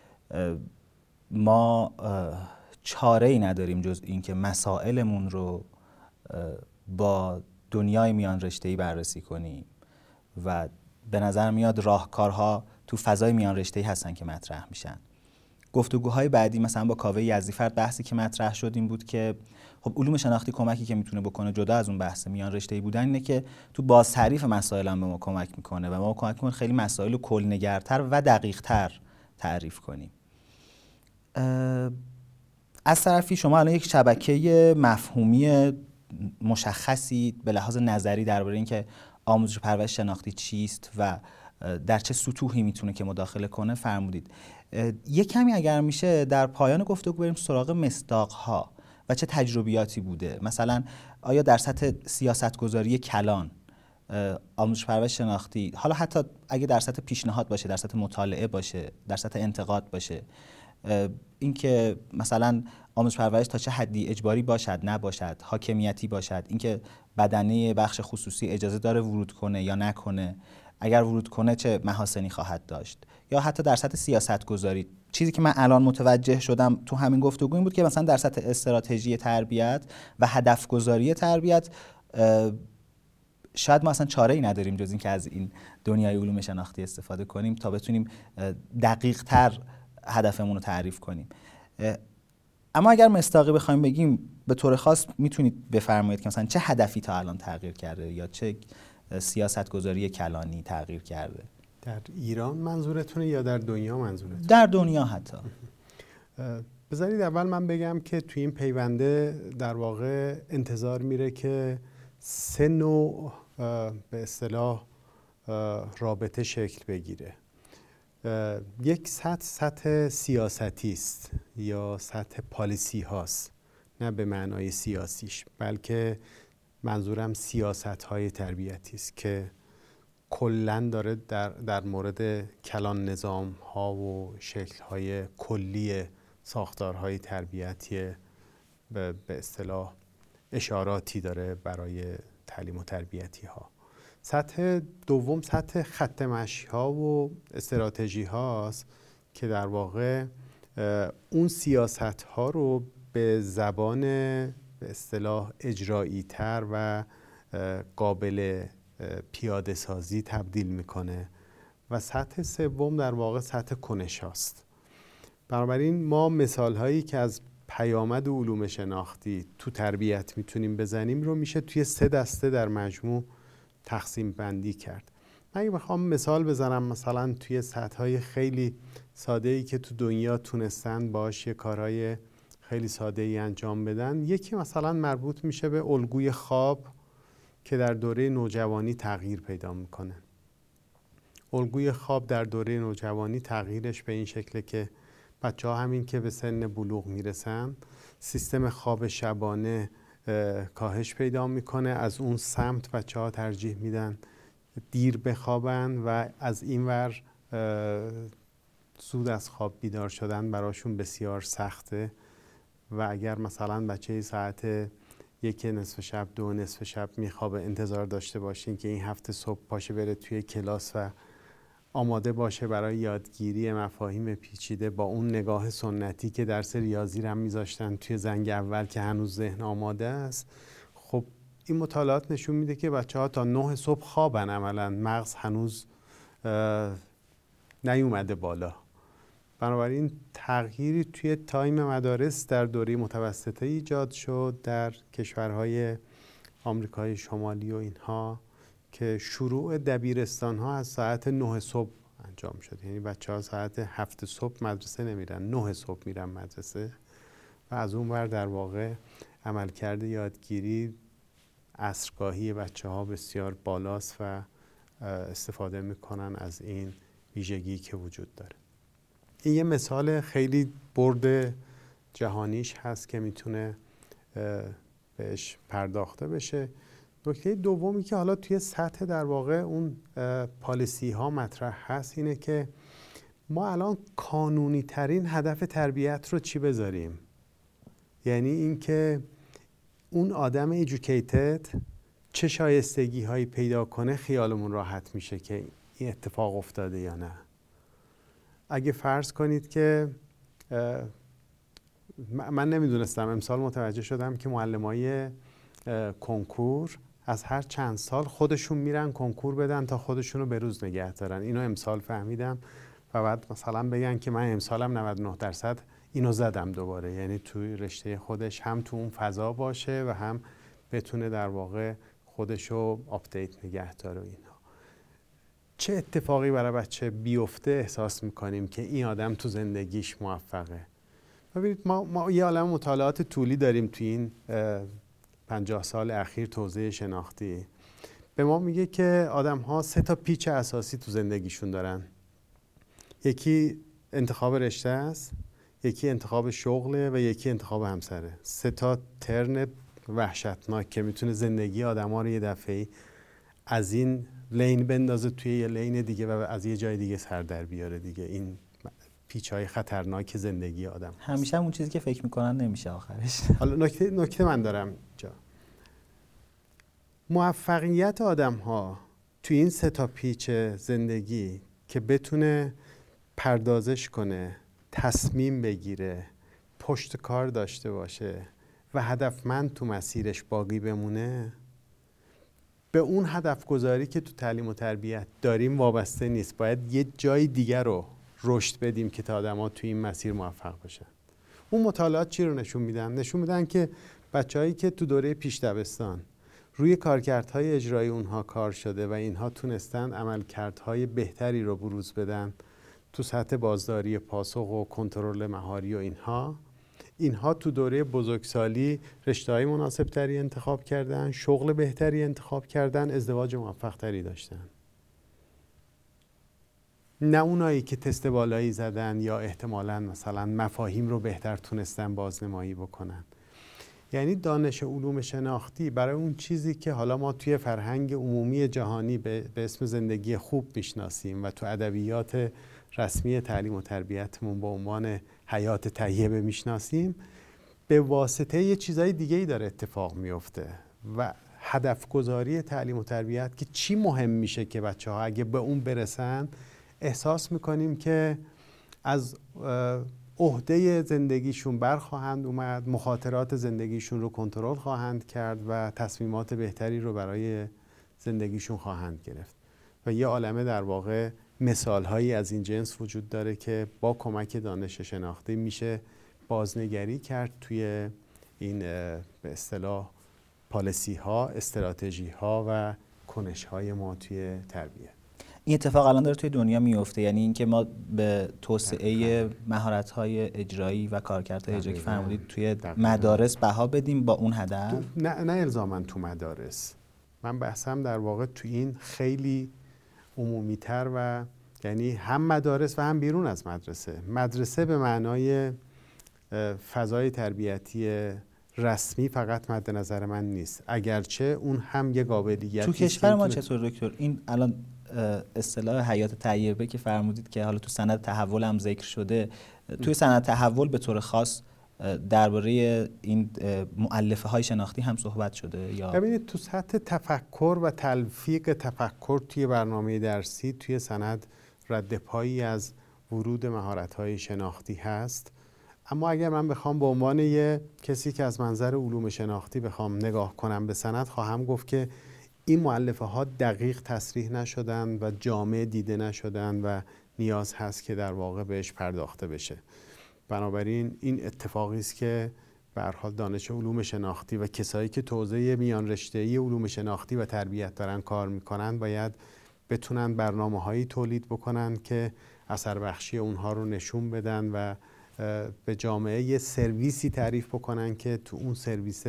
ما چاره‌ای نداریم جز این که مسائلمون رو با دنیای میان رشته‌ای بررسی کنیم و به نظر میاد راهکارها تو فضای میان رشته‌ای هستن که مطرح میشن. گفتگوهای بعدی مثلا با کاوه یزدیفرد بحثی که مطرح شد این بود که خب علوم شناختی کمکی که میتونه بکنه جدا از اون بحث میان رشته‌ای بودن اینه که تو باز تعریف مسائل هم به ما کمک میکنه و ما کمک میکنه خیلی مسائل رو کل‌نگرتر و دقیق‌تر تعریف کنیم. از طرفی شما الان یک شبکه مفهومی مشخصی به لحاظ نظری درباره اینکه آموزش و پرورش شناختی چیست و در چه سطوحی میتونه که مداخله کنه فرمودید. یه کمی اگر میشه در پایان گفتگو بریم سراغ مصداق‌ها و چه تجربیاتی بوده. مثلا آیا در سطح سیاستگذاری کلان آموزش پرورش شناختی، حالا حتی اگه در سطح پیشنهاد باشه، در سطح مطالعه باشه، در سطح انتقاد باشه، اینکه مثلا آموزش پرورش تا چه حدی اجباری باشد نباشد، حاکمیتی باشد، اینکه بدنه بخش خصوصی اجازه داره ورود کنه یا نکنه، اگر ورود کنه چه محاسنی خواهد داشت، یا حتی در سطح سیاست گذاری. چیزی که من الان متوجه شدم تو همین گفتگو این بود که مثلا در سطح استراتژی تربیت و هدف گذاری تربیت شاید ما اصلا چاره‌ای نداریم جز این که از این دنیای علوم شناختی استفاده کنیم تا بتونیم دقیق تر هدفمون رو تعریف کنیم. اما اگر مصداقی بخوایم بگیم به طور خاص میتونید بفرمایید که مثلا چه هدفی تا الان تغییر کرده یا چه سیاست گذاری کلانی تغییر کرده؟ در ایران منظورتونه یا در دنیا منظورتونه؟ در دنیا حتی. بذارید اول من بگم که توی این پیونده در واقع انتظار میره که سه نوع به اصطلاح رابطه شکل بگیره. یک سطح سطح سیاستی است یا سطح پالیسی هاست، نه به معنای سیاسیش، بلکه منظورم سیاست‌های تربیتی است که کلاً داره در در مورد کلان نظام‌ها و شکل‌های کلی ساختارهای تربیتی به اصطلاح اشاراتی داره برای تعلیم و تربیتی ها. سطح دوم سطح خط مشی ها و استراتژی هاست که در واقع اون سیاست ها رو به زبان به اصطلاح اجرایی تر و قابل پیاده سازی تبدیل میکنه و سطح سوم در واقع سطح کنش هاست. بنابراین ما مثال هایی که از پیامد علوم شناختی تو تربیت میتونیم بزنیم رو میشه توی سه دسته در مجموع تقسیم بندی کرد. من اگه بخوام مثال بزنم مثلا توی سطح‌های خیلی ساده‌ای که تو دنیا تونستن باش یه کارهای خیلی ساده‌ای انجام بدن، یکی مثلا مربوط میشه به الگوی خواب که در دوره نوجوانی تغییر پیدا میکنه. الگوی خواب در دوره نوجوانی تغییرش به این شکله که بچه ها همین که به سن بلوغ میرسن سیستم خواب شبانه کاهش پیدا میکنه. از اون سمت بچه ها ترجیح میدن دیر بخوابن و از این ور زود از خواب بیدار شدن براشون بسیار سخته و اگر مثلا بچه ساعت یک نصف شب دو نصف شب میخوابه انتظار داشته باشین که این هفته صبح پاشه بره توی کلاس و آماده باشه برای یادگیری مفاهیم پیچیده با اون نگاه سنتی که درس ریاضی رو هم میذاشتن توی زنگ اول که هنوز ذهن آماده است. خب این مطالعات نشون میده که بچه ها تا نه صبح خوابن، عملا مغز هنوز نیومده بالا. بنابراین تغییری توی تایم مدارس در دوره متوسطه ایجاد شد در کشورهای آمریکای شمالی و اینها که شروع دبیرستان ها از ساعت نه صبح انجام شد. یعنی بچه ها ساعت هفت صبح مدرسه نمیرن، نه صبح میرن مدرسه و از اون ور در واقع عملکرد یادگیری عصرگاهی بچه ها بسیار بالاست و استفاده میکنن از این ویژگی که وجود داره. این یه مثال خیلی برد جهانیش هست که میتونه بهش پرداخته بشه. نکته دومی که حالا توی سطح در واقع اون پالیسی ها مطرح هست اینه که ما الان قانونی ترین هدف تربیت رو چی بذاریم؟ یعنی اینکه اون آدم ایژوکیتد چه شایستگی هایی پیدا کنه خیالمون راحت میشه که این اتفاق افتاده یا نه. اگه فرض کنید که من نمیدونستم، امسال متوجه شدم که معلمای کنکور از هر چند سال خودشون میرن کنکور بدن تا خودشونو به روز نگه دارن. اینو امسال فهمیدم و بعد مثلا بگن که من امسالم نود و نه درصد اینو زدم دوباره. یعنی توی رشته خودش هم تو اون فضا باشه و هم بتونه در واقع خودشو آپدیت نگه داره. اینها چه اتفاقی برای بچه بیفته احساس میکنیم که این آدم تو زندگیش موفقه؟ ببینید ما, ما یه عالم مطالعات طولی داریم توی این پنجاه سال اخیر توزیع شناختی به ما میگه که آدم ها سه تا پیچ اساسی تو زندگیشون دارن. یکی انتخاب رشته است، یکی انتخاب شغله و یکی انتخاب همسره. سه تا ترن وحشتناک که میتونه زندگی آدم ها رو یه دفعه از این لین بندازه توی یه لین دیگه و از یه جای دیگه سر در بیاره دیگه. این پیچ‌های خطرناک زندگی آدم هست. همیشه هم اون چیزی که فکر میکنن نمیشه آخرش. حالا نکته نکته من دارم جا. موفقیت آدم ها توی این سه تا پیچ زندگی که بتونه پردازش کنه، تصمیم بگیره، پشت کار داشته باشه و هدفمند تو مسیرش باقی بمونه، به اون هدف گذاری که تو تعلیم و تربیت داریم وابسته نیست. باید یه جای دیگر رو رشد بدیم که تا آدم‌ها توی این مسیر موفق بشن. اون مطالعات چی رو نشون میدن؟ نشون میدن که بچه‌هایی که تو دوره پیش دبستان روی کارکردهای اجرایی اونها کار شده و اینها تونستن عملکردهای بهتری رو بروز بدن تو سطح بازداری پاسخ و کنترل مهاری و اینها اینها تو دوره بزرگسالی رشته‌های مناسب‌تری انتخاب کردن، شغل بهتری انتخاب کردن، ازدواج موفق‌تری داشتن. نه اونایی که تست بالایی زدن یا احتمالاً مثلا مفاهیم رو بهتر تونستن بازنمایی بکنن. یعنی دانش علوم شناختی برای اون چیزی که حالا ما توی فرهنگ عمومی جهانی به اسم زندگی خوب میشناسیم و تو ادبیات رسمی تعلیم و تربیتمون با عنوان حیات طیبه میشناسیم، به واسطه یه چیزای دیگه‌ای داره اتفاق میفته و هدف گذاری تعلیم و تربیت که چی مهم میشه که بچه‌ها اگه به اون برسن احساس میکنیم که از عهده زندگیشون برخواهند اومد، مخاطرات زندگیشون رو کنترل خواهند کرد و تصمیمات بهتری رو برای زندگیشون خواهند گرفت. و یه عالمه در واقع مثالهایی از این جنس وجود داره که با کمک دانش شناختی میشه بازنگری کرد توی این به اصطلاح پالیسی ها، استراتژی ها و کنش های ما توی تربیت. این اتفاق الان داره توی دنیا میفته، یعنی اینکه ما به توسعه مهارت های اجرایی و کارکردهای اجرایی که فرمودید توی مدارس بها بدیم با اون هدف؟ نه نه الزاماً تو مدارس. من بحثم در واقع تو این خیلی عمومی‌تر و یعنی هم مدارس و هم بیرون از مدرسه. مدرسه به معنای فضای تربیتی رسمی فقط مد نظر من نیست، اگرچه اون هم یه قابلیتی تو کشور ما چطور دکتر این الان اصطلاح حیات طیبه که فرمودید که حالا تو سند تحول هم ذکر شده، توی سند تحول به طور خاص درباره این مؤلفه های شناختی هم صحبت شده یا؟ ببینید تو سطح تفکر و تلفیق تفکر توی برنامه درسی توی سند رد پایی از ورود مهارت های شناختی هست، اما اگر من بخوام به عنوان یه کسی که از منظر علوم شناختی بخوام نگاه کنم به سند، خواهم گفت که این مؤلفه ها دقیق تصریح نشدن و جامع دیده نشدن و نیاز هست که در واقع بهش پرداخته بشه. بنابراین این اتفاقی است که به هر حال دانش علوم شناختی و کسایی که تو حوزه میان رشته‌ای علوم شناختی و تربیت دارن کار میکنن باید بتونن برنامه‌هایی تولید بکنن که اثر بخشی اونها رو نشون بدن و به جامعه یه سرویسی تعریف بکنن که تو اون سرویس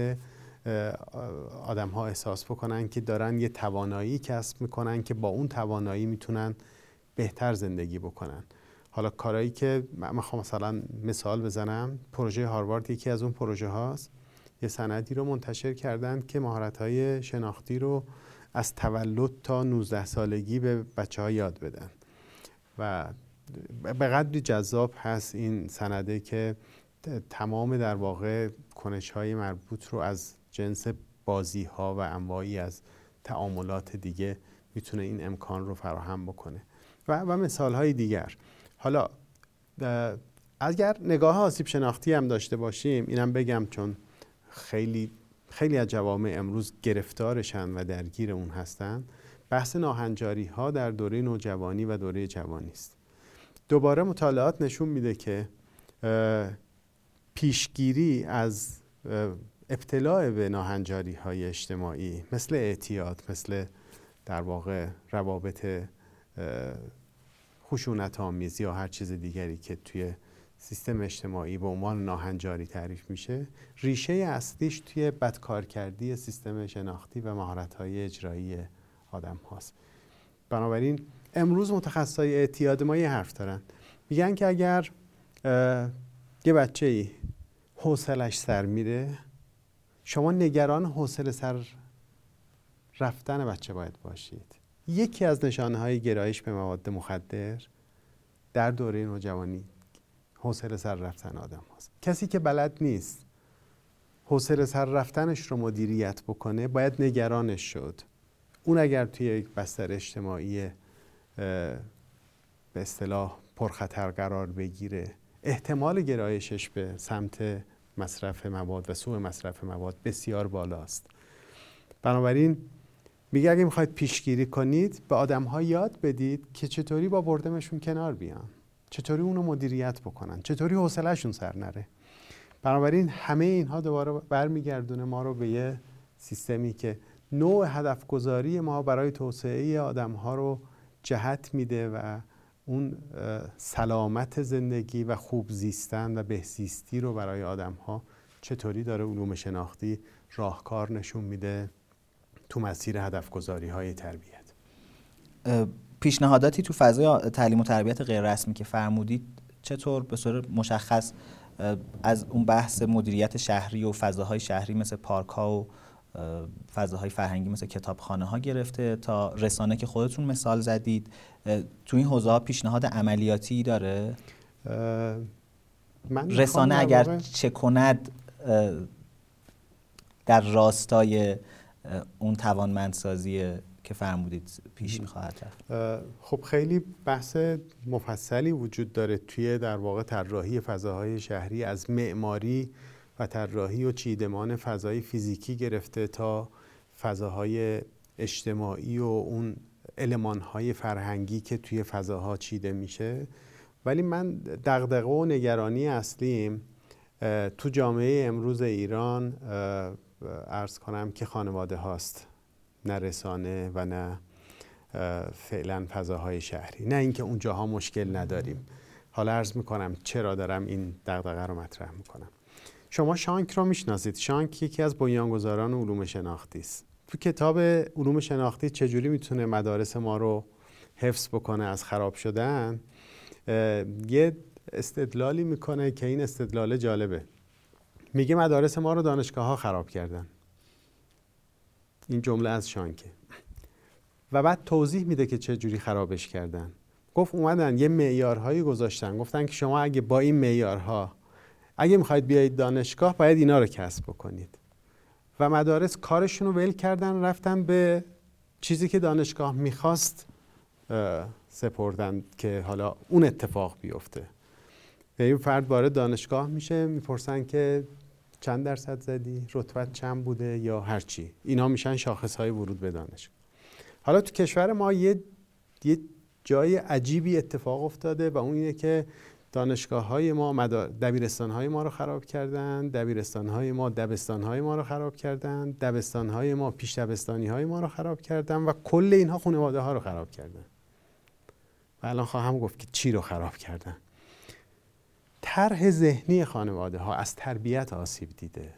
آدم ها احساس بکنن که دارن یه توانایی کسب میکنن که با اون توانایی میتونن بهتر زندگی بکنن. حالا کارهایی که من میخوام مثلا مثال بزنم، پروژه هاروارد یکی از اون پروژه هاست. یه سندی رو منتشر کردن که مهارت‌های شناختی رو از تولد تا نوزده سالگی به بچه‌ها یاد بدن و به قدری جذاب هست این سنده که تمام در واقع کنش‌های مربوط رو از جنس بازی‌ها و انواعی از تعاملات دیگه میتونه این امکان رو فراهم بکنه و و مثال‌های دیگر. حالا اگر نگاه آسیب شناختی هم داشته باشیم، اینم بگم چون خیلی خیلی از جوامع امروز گرفتارشن و درگیر اون هستن، بحث ناهنجاری‌ها در دوره نوجوانی و دوره جوانی است. دوباره مطالعات نشون میده که پیشگیری از ابتلا به ناهنجاری‌های اجتماعی مثل اعتیاد، مثل در واقع روابط خشونت آمیز یا هر چیز دیگری که توی سیستم اجتماعی به عنوان ناهنجاری تعریف میشه، ریشه اصلیش توی بدکارکردی سیستم شناختی و مهارت‌های اجرایی آدم هاست. بنابراین امروز متخصصای اعتیاد ما یه حرف دارن، میگن که اگر یه بچه‌ای حوصله‌اش سر میره، شما نگران حوصله سر رفتن بچه باید باشید. یکی از نشانه‌های گرایش به مواد مخدر در دوره نوجوانی حوصله سر رفتن آدم هست. کسی که بلد نیست حوصله سر رفتنش رو مدیریت بکنه باید نگرانش شد. اون اگر توی یک بستر اجتماعی به اصطلاح پرخطر قرار بگیره، احتمال گرایشش به سمت مصرف مواد و سوء مصرف مواد بسیار بالاست. بنابراین میگه اگه میخواید پیشگیری کنید به آدم‌ها یاد بدید که چطوری با بردمشون کنار بیان، چطوری اونو مدیریت بکنن، چطوری حوصله‌شون سر نره. بنابراین همه اینها دوباره برمیگردونه ما رو به یه سیستمی که نوع هدف گذاری ما برای توسعه آدم‌ها رو جهت میده و اون سلامت زندگی و خوب زیستن و بهزیستی رو برای آدم‌ها چطوری داره علوم شناختی راهکار نشون میده تو مسیر هدف گذاری های تربیت. پیشنهاداتی تو فضای تعلیم و تربیت غیر رسمی که فرمودید چطور به صورت مشخص از اون بحث مدیریت شهری و فضاهای شهری مثل پارک ها و فضاهای فرهنگی مثل کتابخانه ها گرفته تا رسانه که خودتون مثال زدید، تو این حوزه ها پیشنهاد عملیاتی داره؟ من رسانه اگر واقع... چه کند در راستای اون توانمندسازی که فرمودید پیش می‌خواهد رفت؟ خب خیلی بحث مفصلی وجود داره توی در واقع طراحی فضاهای شهری، از معماری و طراحی و چیدمان فضای فیزیکی گرفته تا فضاهای اجتماعی و اون المان‌های فرهنگی که توی فضاها چیده میشه. ولی من دغدغه و نگرانی اصلیم تو جامعه امروز ایران عرض کنم که خانواده هاست، نه رسانه و نه فعلا فضاهای شهری. نه اینکه اونجاها مشکل نداریم. حالا عرض میکنم چرا دارم این دغدغه رو مطرح میکنم. شما شانک رو میشناسید. شانک یکی از بنیانگذاران علوم شناختی است. تو کتاب علوم شناختی چجوری میتونه مدارس ما رو حفظ بکنه از خراب شدن، یه استدلالی میکنه که این استدلال جالبه. میگه مدارس ما رو دانشگاه ها خراب کردن. این جمله از شانکه. و بعد توضیح میده که چه جوری خرابش کردن. گفت اومدن یه معیارهایی گذاشتن، گفتن که شما اگه با این معیارها اگه میخواید بیایید دانشگاه باید اینا رو کسب بکنید. و مدارس کارشون رو ول کردن، رفتن به چیزی که دانشگاه میخواست سپردن که حالا اون اتفاق بیفته. این فرد وارد دانشگاه میشه، میپرسن که چند درصد زدی؟ رتبت چند بوده؟ یا هر چی. اینا میشن شاخصهای ورود به دانشگاه. حالا تو کشور ما یه یه جای عجیبی اتفاق افتاده و اون اینه که دانشگاه‌های ما دبیرستان‌های ما رو خراب کردن، دبیرستان‌های ما دبستان‌های ما رو خراب کردن، دبستان‌های ما پیش دبستانی‌های ما رو خراب کردن و کل اینها خانواده‌ها رو خراب کردن. و الان خواهم گفت که چی رو خراب کردن. طرح ذهنی خانواده‌ها از تربیت آسیب دیده.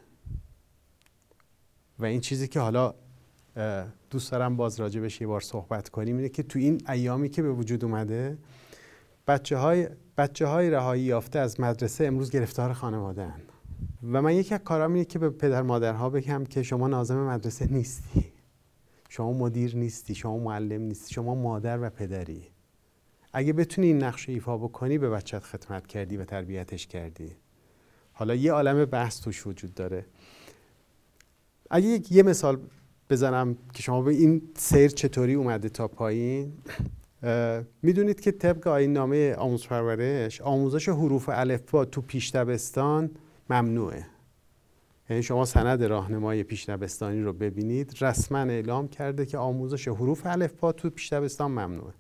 و این چیزی که حالا دوست دارم باز راجع بهش یه بار صحبت کنیم اینه که تو این ایامی که به وجود اومده بچه‌های بچه‌های رهایی یافته از مدرسه امروز گرفتار خانواده هستند. و من یکی از کارام اینه که به پدر مادرها بگم که شما ناظم مدرسه نیستی، شما مدیر نیستی، شما معلم نیستی، شما مادر و پدری. اگه بتونی این نقش ایفا بکنی به بچت خدمت کردی و تربیتش کردی. حالا یه عالمه بحث توش وجود داره. اگه یه مثال بزنم که شما به این سیر چطوری اومده تا پایین، میدونید که طبق آیین‌نامه آموزش پرورش آموزش حروف الفبا تو پیش دبستان ممنوعه. یعنی شما سند راهنمای پیش دبستانی رو ببینید، رسما اعلام کرده که آموزش حروف الفبا تو پیش دبستان ممنوعه.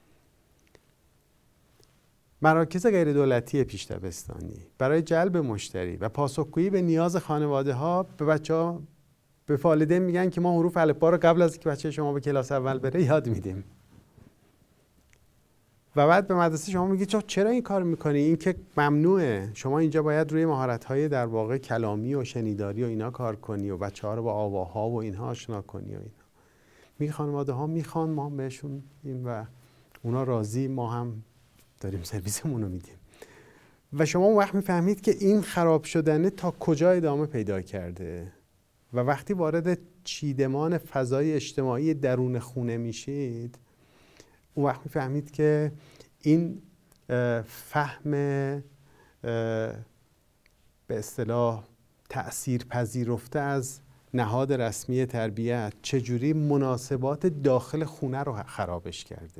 مراکز غیر دولتی پیش دبستانی برای جلب مشتری و پاسخگویی به نیاز خانواده ها به بچه‌ها به والدین میگن که ما حروف الفبا رو قبل از اینکه بچه شما به کلاس اول بره یاد میدیم. و بعد به مدرسه شما میگی چرا این کار میکنی؟ این که ممنوعه. شما اینجا باید روی مهارت‌های در واقع کلامی و شنیداری و اینا کار کنی و بچه‌ها رو با آواها و اینها آشنا کنی و اینا. میگه خانواده‌ها میخوان، ما هم بهشون این و اونا راضی، ما هم داریم سرویسمون رو میدیم. و شما اون وقت میفهمید که این خراب شدنه تا کجا ادامه پیدا کرده. و وقتی وارد چیدمان فضای اجتماعی درون خونه میشید، اون وقت میفهمید که این فهم به اصطلاح تأثیر پذیرفته از نهاد رسمی تربیت چجوری مناسبات داخل خونه رو خرابش کرده.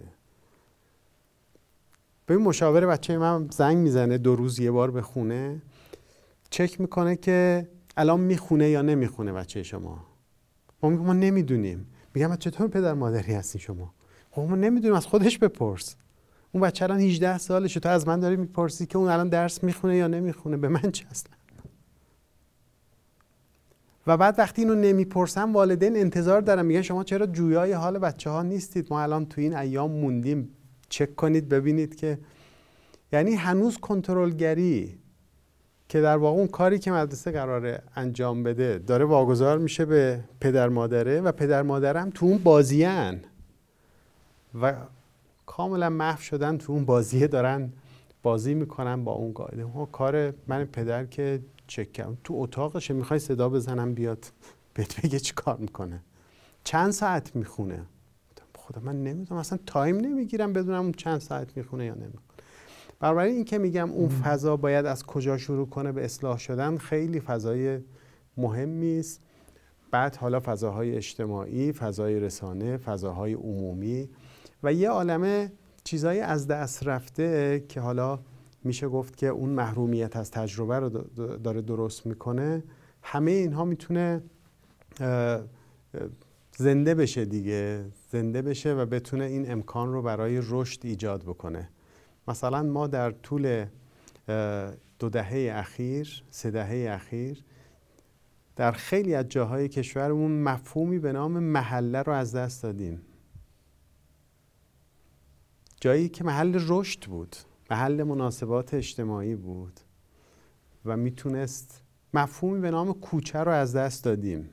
ببین مشاور بچه من زنگ میزنه دو روز یه بار به خونه، چک میکنه که الان میخونه یا نمیخونه بچه شما. ما میگم ما نمیدونیم. میگم چطور پدر مادری هستی شما؟ خب ما نمیدونیم، از خودش بپرس. اون بچه الان هجده سالشه، تو از من داری میپرسی که اون الان درس میخونه یا نمیخونه؟ به من چه اصلا؟ و بعد وقتی اینو نمیپرسن والدین انتظار دارن، میگن شما چرا جویای حال بچه ها نیستید؟ ما الان تو این ایام موندیم، چک کنید ببینید که یعنی هنوز کنترلگری که در واقع اون کاری که مدرسه قراره انجام بده داره واگذار میشه به پدر مادره و پدر مادرم تو اون بازیان و کاملا محو شدن تو اون بازیه، دارن بازی میکنن با اون قاعده. ها کار من پدر که چک کردم تو اتاقشه، میخوای صدا بزنم بیاد بهت بگه چی کار میکنه، چند ساعت میخونه. خدا من نمیدونم، اصلا تایم نمیگیرم بدونم اون چند ساعت میخونه یا نمیخونه. برای این که میگم اون فضا باید از کجا شروع کنه به اصلاح شدن، خیلی فضای مهمی است. بعد حالا فضاهای اجتماعی، فضای رسانه، فضاهای عمومی و یه عالمه چیزای از دست رفته که حالا میشه گفت که اون محرومیت از تجربه رو داره درست میکنه. همه اینها میتونه زنده بشه دیگه، زنده بشه و بتونه این امکان رو برای رشد ایجاد بکنه. مثلا ما در طول دو دهه اخیر، سه دهه اخیر در خیلی از جاهای کشورمون مفهومی به نام محله رو از دست دادیم. جایی که محل رشد بود، محل مناسبات اجتماعی بود و میتونست، مفهومی به نام کوچه رو از دست دادیم.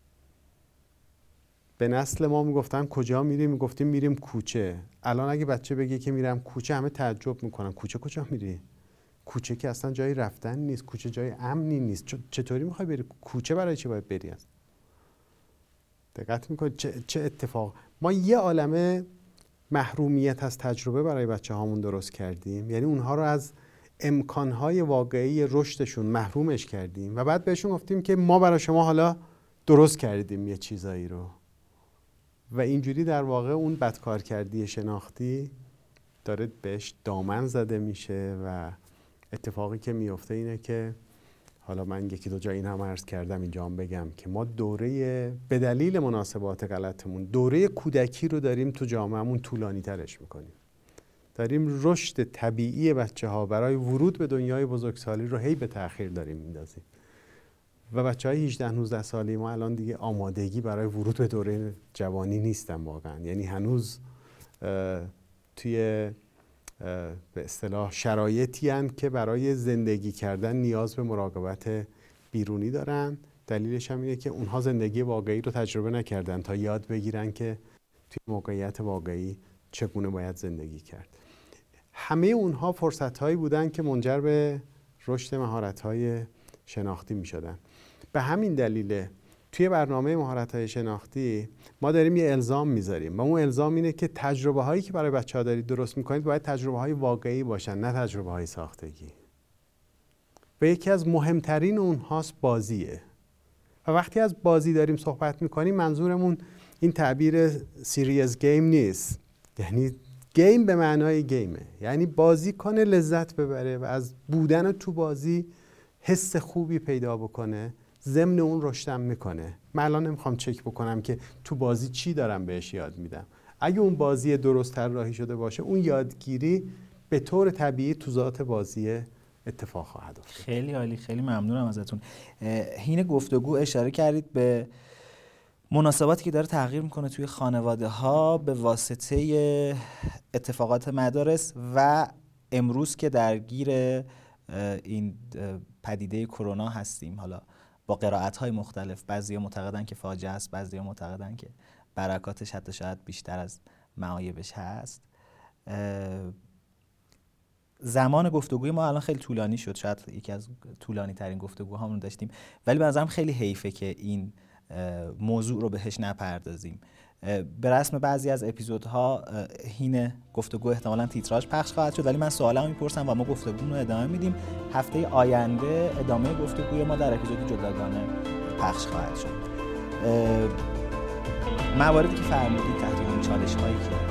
به نسل ما میگفتن کجا میریم، میگفتیم میریم کوچه. الان اگه بچه بگه که میرم کوچه همه تعجب میکنن. کوچه کجا میری؟ کوچه که اصلا جای رفتن نیست، کوچه جای امنی نیست. چطوری میخوای بری کوچه؟ برای چی باید بری؟ است دقت میکنی چه, چه اتفاق؟ ما یه عالمه محرومیت از تجربه برای بچه هامون درست کردیم، یعنی اونها رو از امکانهای واقعی رشدشون محرومش کردیم و بعد بهشون گفتیم که ما برای شما حالا درست کردیم یه چیزایی رو و اینجوری در واقع اون بدکارکردی شناختی داره بهش دامن زده میشه و اتفاقی که میفته اینه که حالا من یکی دو جا این هم عرض کردم اینجا هم بگم که ما دوره به دلیل مناسبات غلطمون دوره کودکی رو داریم تو جامعهمون طولانی ترش میکنیم. داریم رشد طبیعی بچه ها برای ورود به دنیای بزرگسالی رو هی به تأخیر داریم میندازیم و بچه های هجده نوزده سالی ما الان دیگه آمادگی برای ورود به دوره جوانی نیستن واقعا. یعنی هنوز توی به اصطلاح شرایطی هستند که برای زندگی کردن نیاز به مراقبت بیرونی دارن. دلیلش هم اینه که اونها زندگی واقعی رو تجربه نکردن تا یاد بگیرن که توی موقعیت واقعی چگونه باید زندگی کرد. همه اونها فرصت‌هایی بودن که منجر به رشد مهارت‌های شناختی می‌شدن. به همین دلیل توی برنامه مهارت‌های شناختی ما داریم یه الزام میذاریم و اون الزام اینه که تجربه هایی که برای بچه‌ها دارید درست میکنید باید تجربه های واقعی باشن، نه تجربه های ساختگی. و یکی از مهمترین اونهاست بازیه. و وقتی از بازی داریم صحبت میکنیم منظورمون این تعبیر سیریز گیم نیست، یعنی گیم به معنای گیمه، یعنی بازی کنه لذت ببره و از بودن تو بازی حس خوبی پیدا بکنه، ضمن اون رشدم میکنه. من الان نمیخوام چک بکنم که تو بازی چی دارم بهش یاد میدم. اگه اون بازی درست طراحی شده باشه اون یادگیری به طور طبیعی تو ذات بازی اتفاق خواهد افتاد. خیلی عالی، خیلی ممنونم ازتون. حین گفتگو اشاره کردید به مناسباتی که داره تغییر میکنه توی خانواده ها به واسطه اتفاقات مدارس و امروز که درگیر این پدیده کرونا هستیم. حالا با قرائت‌های مختلف، بعضی‌ها معتقدن که فاجعه است، بعضی‌ها معتقدن که برکاتش حتی شاید بیشتر از معایبش هست. زمان گفتگوی ما الان خیلی طولانی شد، شاید یکی از طولانی ترین گفتگوهامون داشتیم، ولی به نظرم خیلی حیفه که این موضوع رو بهش نپردازیم. به رسم بعضی از اپیزودها حین گفتگو احتمالاً تیتراژ پخش خواهد شد، ولی من سوالمو میپرسم و ما گفتگو رو ادامه میدیم. هفته آینده ادامه گفتگوی ما در اپیزود جداگانه پخش خواهد شد. مواردی که فرمودید تحت اون چالش‌هایی که